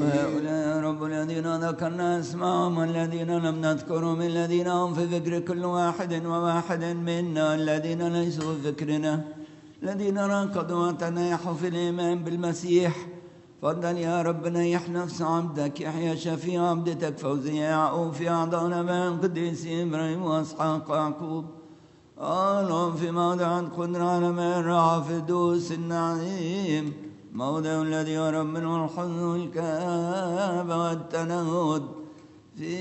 وهؤلاء يا رب الذين ذكرنا اسمائهم والذين لم نذكرهم الذين هم في ذكر كل واحد وواحد منا الذين ليسوا في ذكرنا الذين راقدوا وتنايحوا في الإيمان بالمسيح. فضل يا رب نيح نفس عبدك يحيى شفيع عبدتك فوزي يعقوب في أعضاء من قديس إبراهيم وإسحاق ويعقوب. آلهم في موضع القدرة على من رعى في دوس النعيم موضع الذي يرى منه الحزن والكآبة والتنهد في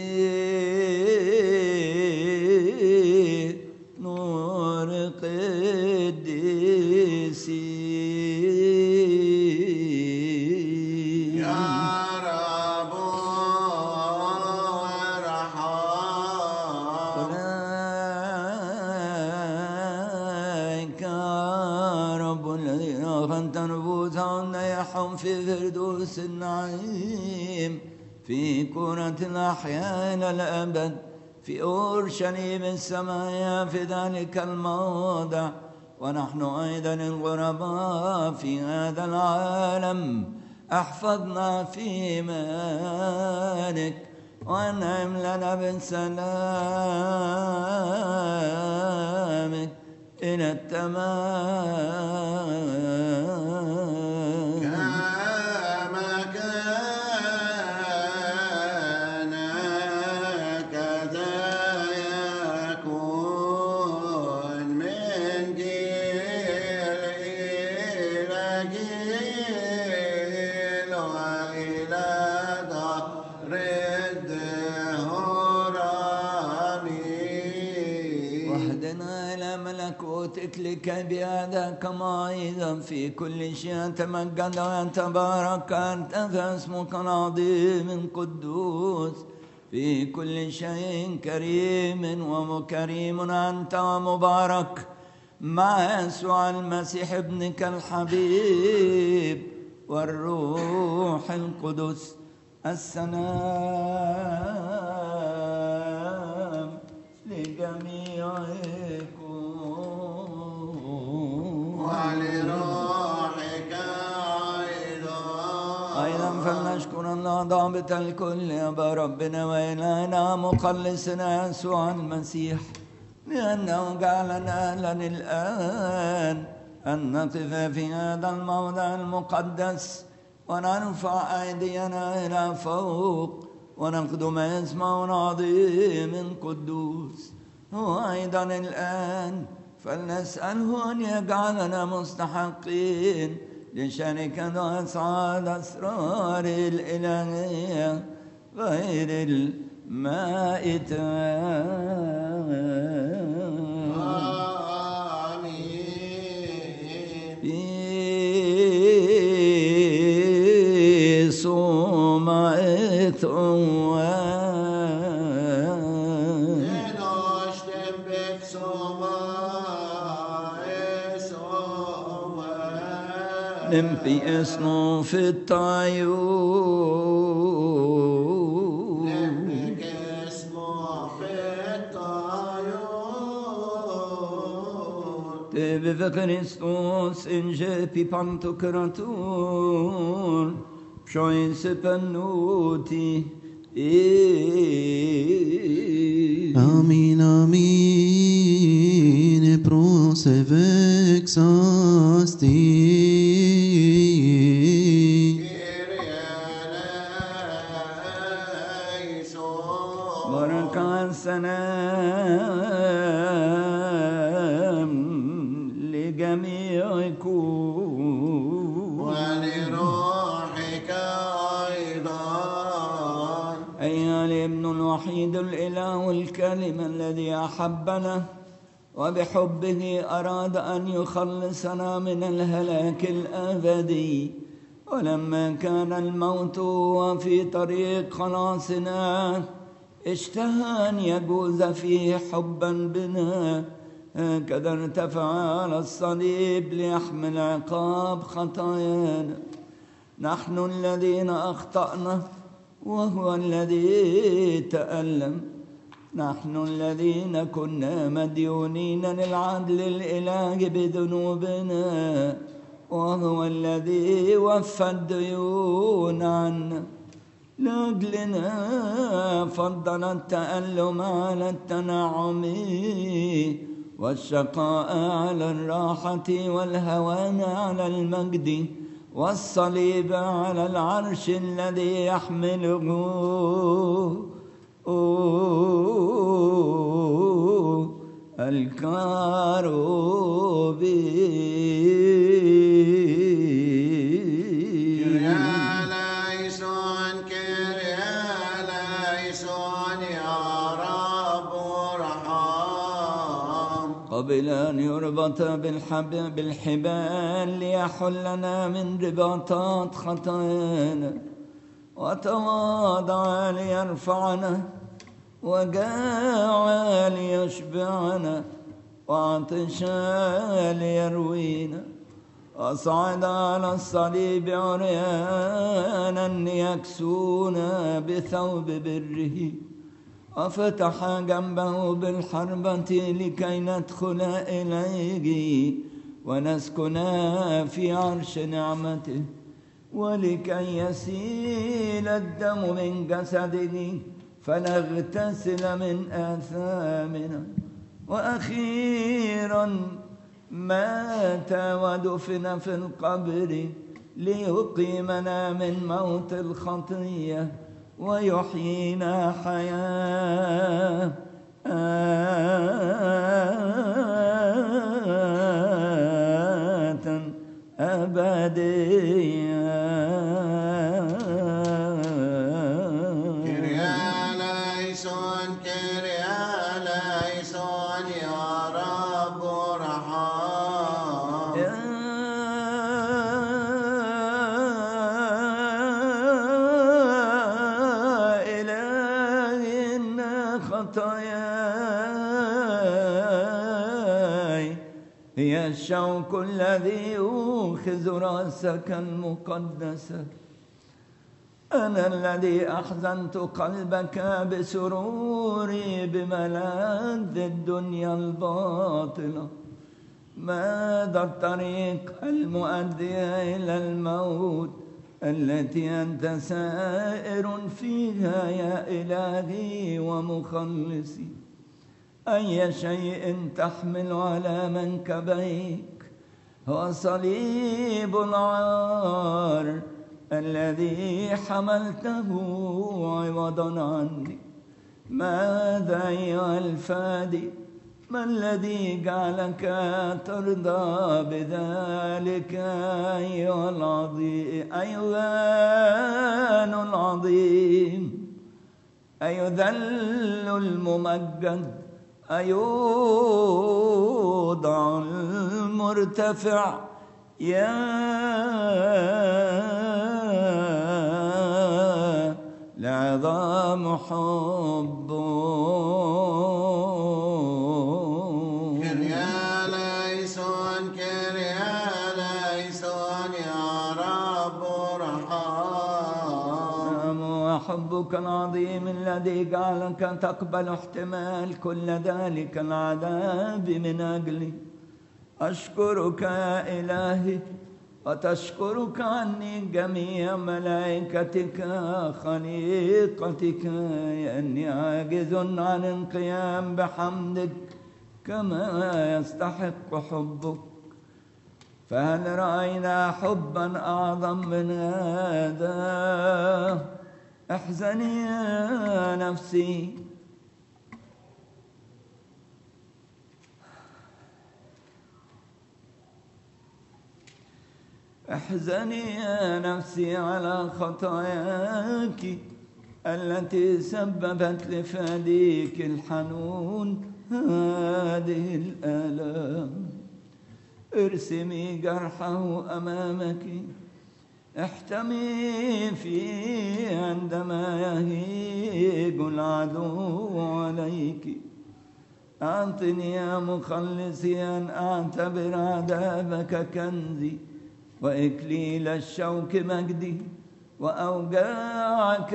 نور قديسي. يا رب ارحم أولئك يا رب الذين أغنت نفوسهم نيحهم في فردوس النعيم في كرة الأحياء إلى الأبد في أورشليم السماء في ذلك الموضع. ونحن أيضا الغرباء في هذا العالم احفظنا في إيمانك وانعم لنا بسلامك إلى التمام. كما كان كذا يكون من جيل إلى جيل وإلى دهر الدهور آمين. واهدنا إلى ملكوتك لكي بهذاك موعظا في كل شيء تمجد ويتبارك أنت فاسمك العظيم القدوس في كل شيء كريم ومكرم أنت ومبارك مع يسوع المسيح ابنك الحبيب والروح القدس. السلام لجميعكم ولروحك أيضا. أيضا فلنشكر الله ضابط الكل أبا ربنا وإلهنا مخلصنا يسوع المسيح لأنه جعلنا أهلا الآن أن نقف في هذا الموضع المقدس ونرفع أيدينا إلى فوق ونخدم اسمه العظيم القدوس. هو أيضا الآن فلنسأله أن يجعلنا مستحقين لشركة أسعاد أسرار الإلهية غير المائتة. آمين. سمعت في اسمه في الطيور نبيك اسمه في الطيور. تبي في Kristus inge pipantokrator pshoinse pennuti. Amin, amin, prosevexasti. بركة السلام لجميعكم ولروحك أيضا. أيها الابن الوحيد الإله الكلمة الذي أحبنا وبحبه أراد أن يخلصنا من الهلاك الأبدي. ولما كان الموت وفي طريق خلاصنا اشتهى أن يجوز فيه حبا بنا، هكذا ارتفع على الصليب ليحمل عقاب خطايانا. نحن الذين أخطأنا وهو الذي تألم، نحن الذين كنا مديونين للعدل الإلهي بذنوبنا وهو الذي وفى الديون عنا. لأجلنا فضل التألم على التنعم والشقاء على الراحة والهوان على المجد والصليب على العرش الذي يحمله كرياليسون كرياليسون يا رب ارحم. قبل أن يربط بالحب بالحبال ليحلنا من رباطات خطايانا، وتواضع ليرفعنا، وجاع ليشبعنا، وعطش ليروينا، أصعد على الصليب عريانا ليكسونا بثوب بره، وفتح جنبه بالحربة لكي ندخل إليه ونسكن في عرش نعمته، ولكي يسيل الدم من جسده فنغتسل من آثامنا. وأخيرا مات ودفن في القبر ليقيمنا من موت الخطية ويحيينا حياة أبدية. كرياليسون كرياليسون يا رب ارحم. يا إلهي إن خطاياي هي الشوك الذي يؤخذ رأسك المقدسة. أنا الذي أحزنت قلبك بسروري بملاذ الدنيا الباطلة. ماذا الطريق المؤدية إلى الموت التي أنت سائر فيها يا إلهي ومخلصي؟ أي شيء تحمل على منكبيك هو صليب العار الذي حملته عوضا عني. ماذا أيها الفادي، ما الذي جعلك ترضى بذلك أيها العظيم أيوان العظيم، أيذل الممجد، أيوضع المرتفع، يا لعظام حبه. كرياليسون كرياليسون يا رب ارحم. وحبك العظيم الذي جعلك تقبل احتمال كل ذلك العذاب من أجلي. أشكرك يا إلهي، وتشكرك عني جميع ملائكتك خليقتك، لأني عاجز عن القيام بحمدك كما يستحق حبك. فهل رأينا حبا أعظم من هذا؟ احزني يا نفسي، احزني يا نفسي على خطاياك التي سببت لفاديك الحنون هذه الآلام. ارسمي جرحه أمامك، احتمي فيه عندما يهيج العدو عليك. أعطني يا مخلصي أن أعتبر عذابك كنزي، وإكليل الشوك مجدي، وأوجاعك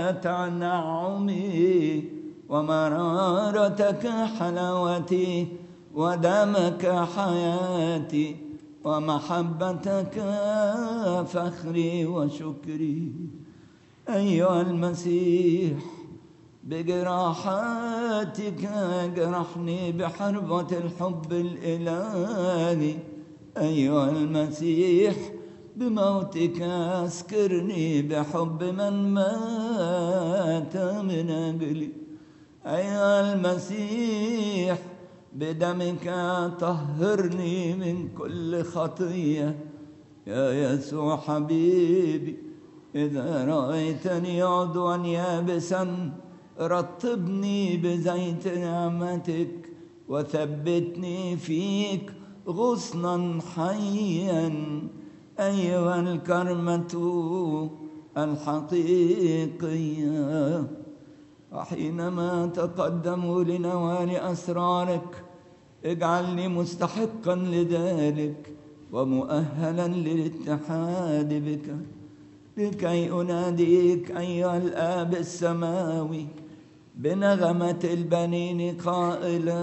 تنعمي، ومرارتك حلاوتي، ودمك حياتي، ومحبتك فخري وشكري. أيها المسيح بجراحاتك جرحني بحربة الحب الإلهي. أيها المسيح بموتك أسكرني بحب من مات من أجلي. أيها المسيح بدمك طهرني من كل خطية. يا يسوع حبيبي إذا رأيتني عضوا يابسا رطبني بزيت نعمتك وثبتني فيك غصنا حيا. أيها الكرمة الحقيقية وحينما تقدم لنوال أسرارك اجعلني مستحقا لذلك ومؤهلا للاتحاد بك لكي أناديك أيها الآب السماوي بنغمة البنين قائلا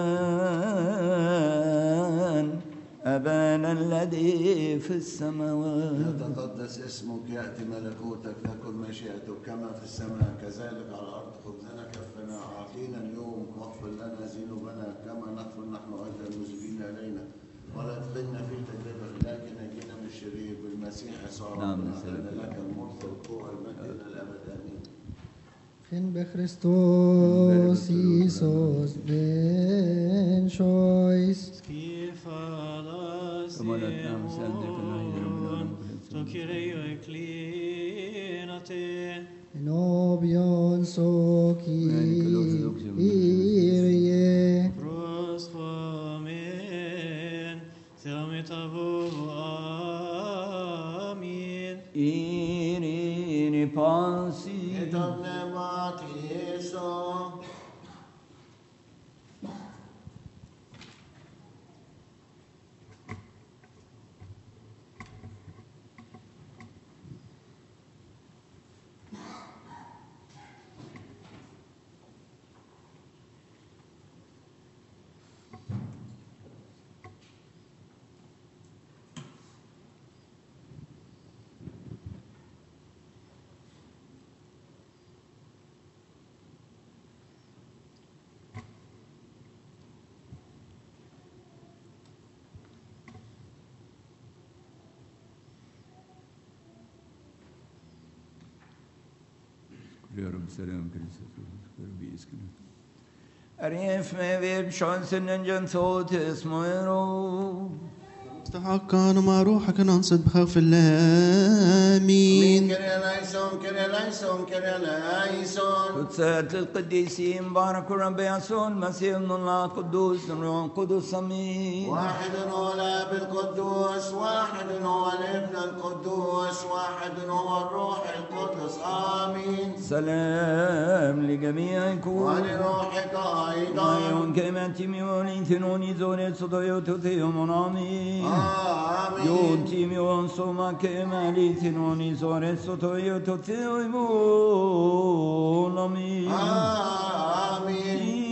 أبانا الذي في السماوات. يتقدس اسمك، يأتي ملكوتك، تكن مشيئتك كما في السماء كذلك على الأرض. خبزنا كفنا أعطينا اليوم واغفر لنا ذنوبنا كما نغفر نحن أيضا المذنبين إلينا ولا تدخلنا في تجربة لكن نجينا من الشرير بالمسيح يسوع ربنا. لك الملك والقوة والمجد إلى الأبد آمين. Fin be Christos Iisus ben choice. Skifalas imon, to Kyrio eklinate. Nobion so Kyrie. Prospomen, theamitavu amin. Irini pansi يا رب سلام كنيسة ربي يسكنك. أريف ما بيب شانس ننجن صوت اسمه يرو. استحقا مع روحك ننصت بخوف الله. آمين. كريا لايسون كريا لايسون كريا لايسون. قدسات للقديسين بارك رب يسوع المسيح من الله قدوس الروح القدس امين. واحد هو الاب القدوس، واحد هو الابن القدوس، واحد هو الروح القدس. امين. سلام لجميعكم ولروحك ايضا. يوم كلمتي ميوني ثنوني زوني صديو تثيوم امين. آمين. يوم تيمي وانصوما كمالي ثنوني زوني صديو تثيوم امين. آمين.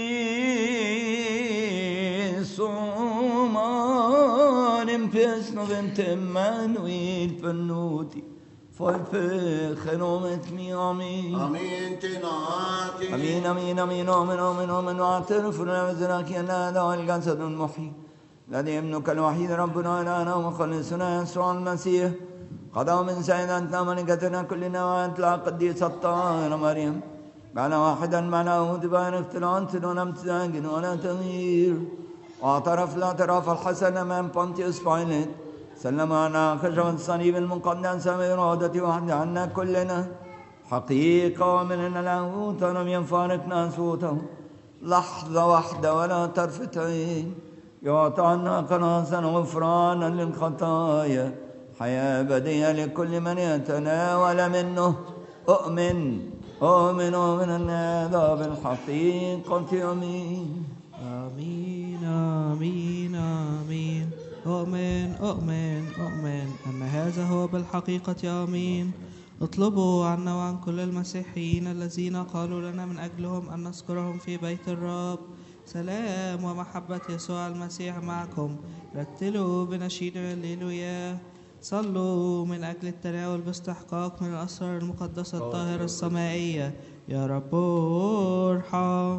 صومان بيسنو بنت مانويل فنوتي فالفي خنومت مي امين. امين تناتي. امين امين امين امين امين امين واعترف لنا بذنك ان هذا هو الجسد المحيي الذي ابنك الوحيد ربنا الهنا ومخلصنا يسوع المسيح قضى من سيدتنا ملكتنا كلنا واتلا قديسة الطاهرة مريم معنا واحدا معنا دبان اختلاط دون امتزاج ولا تغيير واعترف الاعتراف الحسن من بونتيوس بايلت سلم عنا خشب الصليب المقدس بإرادة وحده عنا كلنا حقيقة ومن له لم يفارقنا صوته لحظة واحدة ولا طرفة عين يعطى عنا خلاصا غفرانا للخطايا حياة أبدية لكل من يتناول منه. أؤمن أؤمن أؤمن أن هذا بالحقيقة أمين. آمين آمين آمين. أؤمن أؤمن أؤمن أن هذا هو بالحقيقة آمين. اطلبوا عنا وعن كل المسيحيين الذين قالوا لنا من أجلهم أن نذكرهم في بيت الرب. سلام ومحبة يسوع المسيح معكم. رتلوا بنشيد هللويا. صلوا من أجل التناول باستحقاق من الأسرار المقدسة الطاهرة السمائية. يا رب ارحم.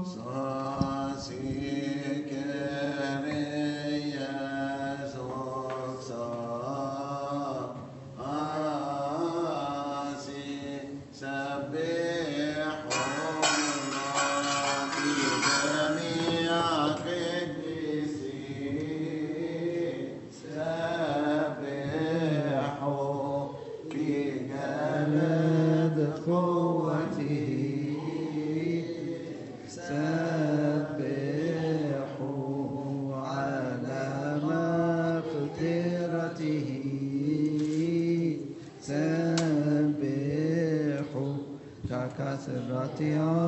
كثرة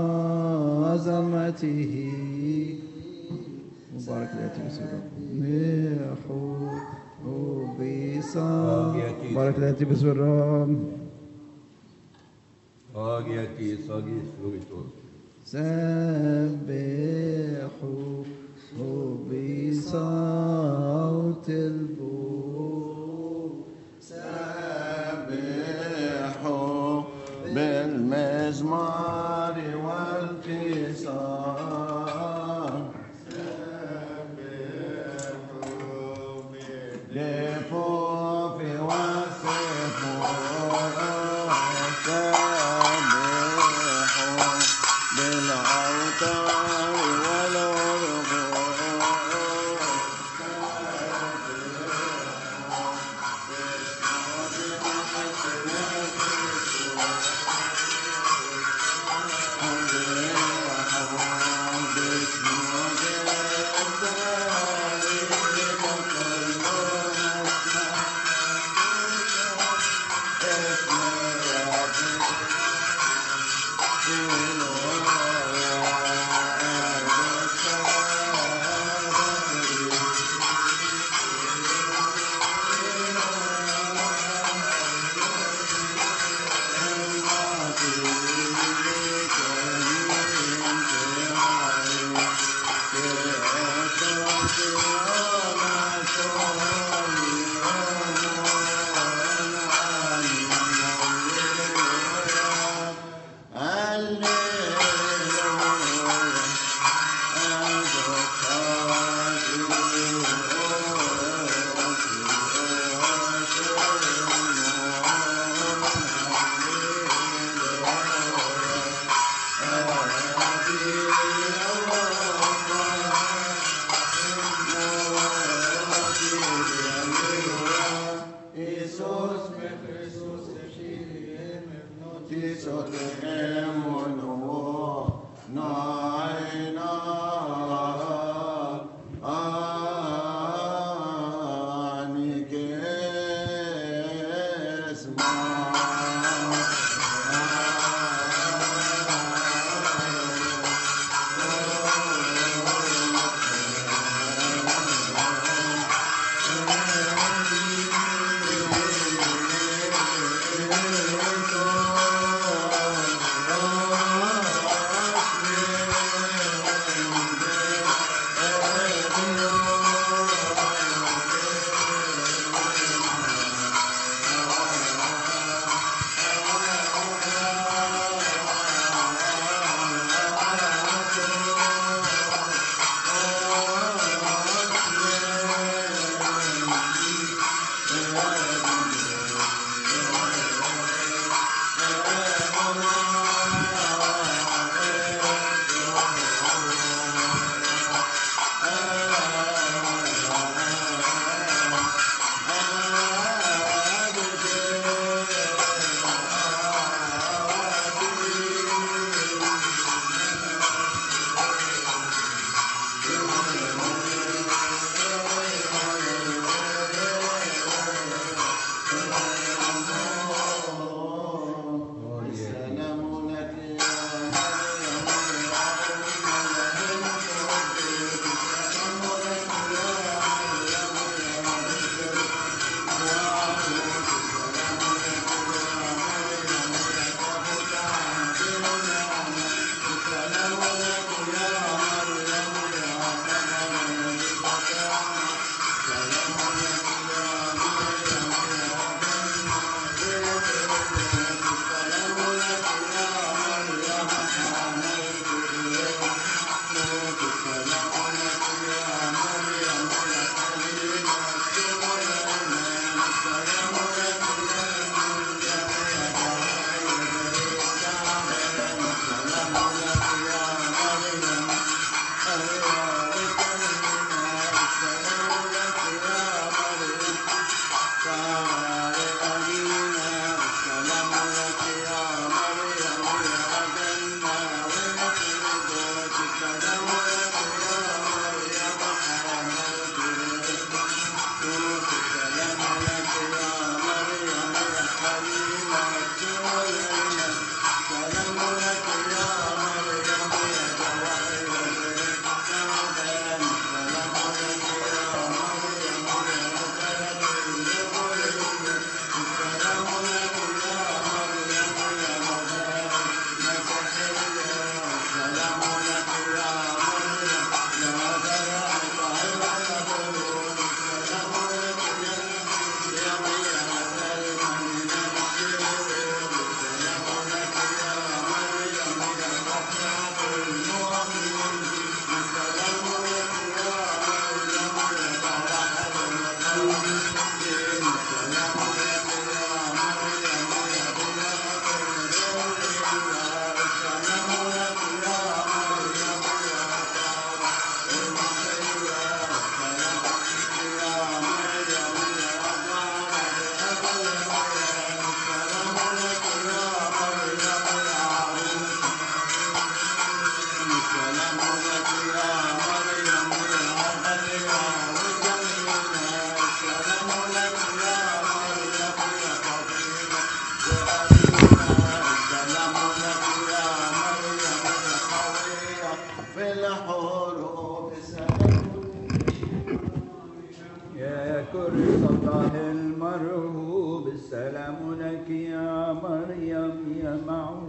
عظمته. مبارك الآتي باسم الرب. مبارك الآتي باسم الرب. سبحوا بصوت البوق. سبحوا بالمزمار والقصار. سبحوا باللفوف والسفور. سبحوا بالأوتار والأرغوان. Oh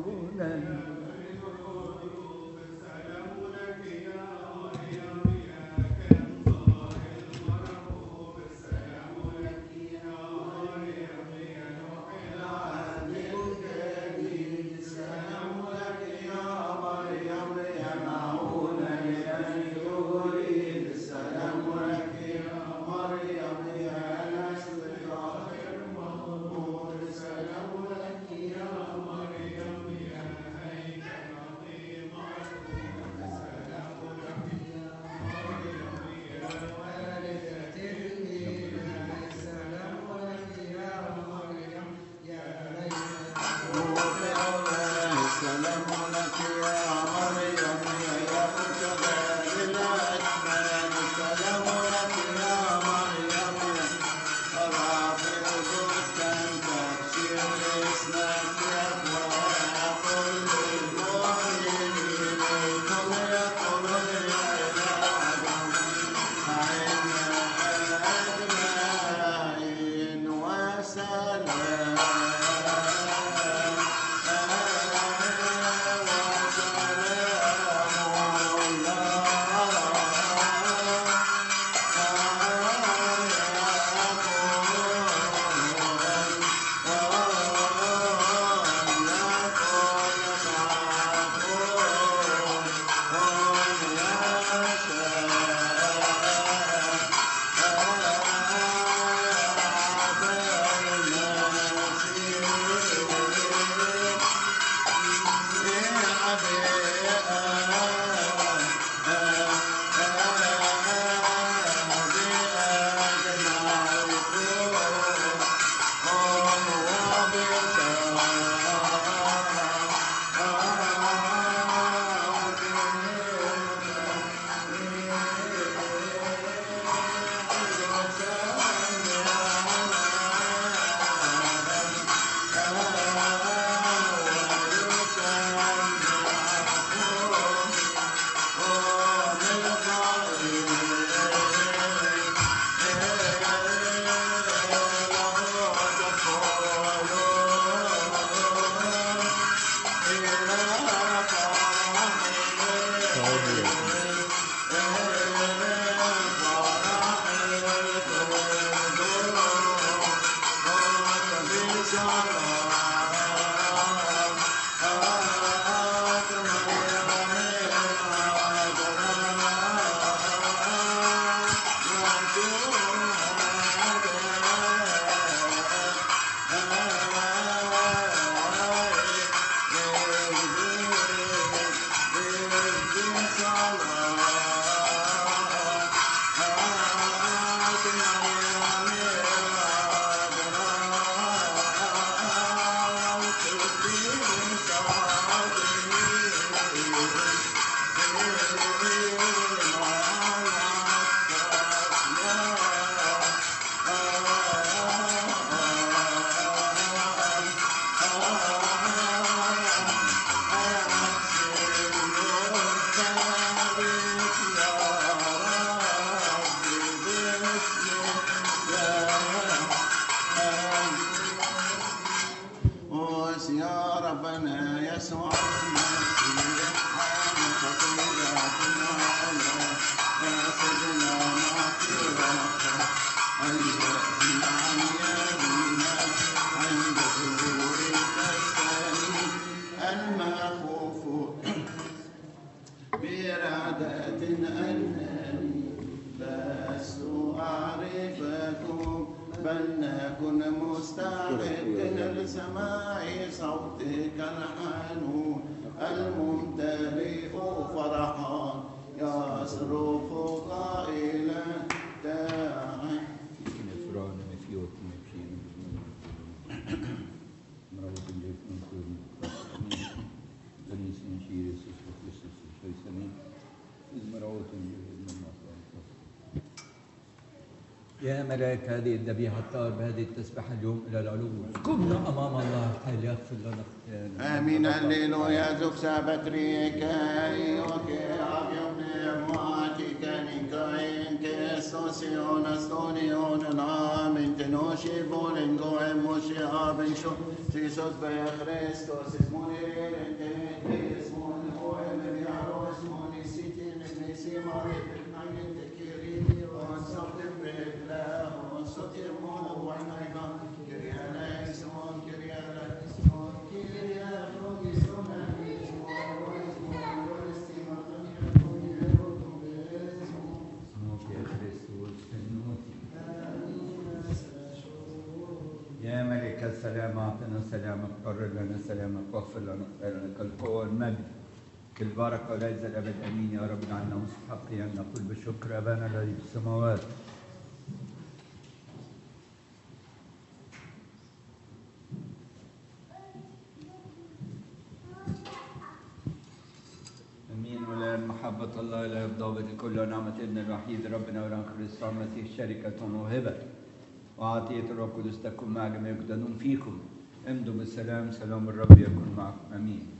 يا ملاك هذه الذبيحة الطاهر بهذه التسبيحة اليوم إلى العلو اذكرنا أمام الله حال يغفر لنا خطايانا. آمين هللويا زوك سابتريك أيوكي أبيوم معك كنكاين كيستوسيون استونيون نامن تنوشي بولنغو موشي أبنشو Jesus be Christos, ismon irente, ismon oem viaro, ismon isitin, ismon nagin te kiri, on sotem begla, on sotem mo, one night, kiri eleison, kiri eleison, kiri eleison, يا ملك السلام أعطنا سلامك، قرر لنا سلامك، واغفر لنا خيرنا كالقوة والمجد كالبركة وليس الأبد آمين يا رب. اجعلنا مستحقين أن نقول بشكر أبانا الذي في السماوات. امين. والان محبه الله لا يفضل كل نعمه ابن الوحيد ربنا ورب كريستوس المسيح شركه وهبه وعطيه الروح القدس تكون مع جميع يقتدون فيكم. امضوا بالسلام، سلام الرب يكون معكم. امين.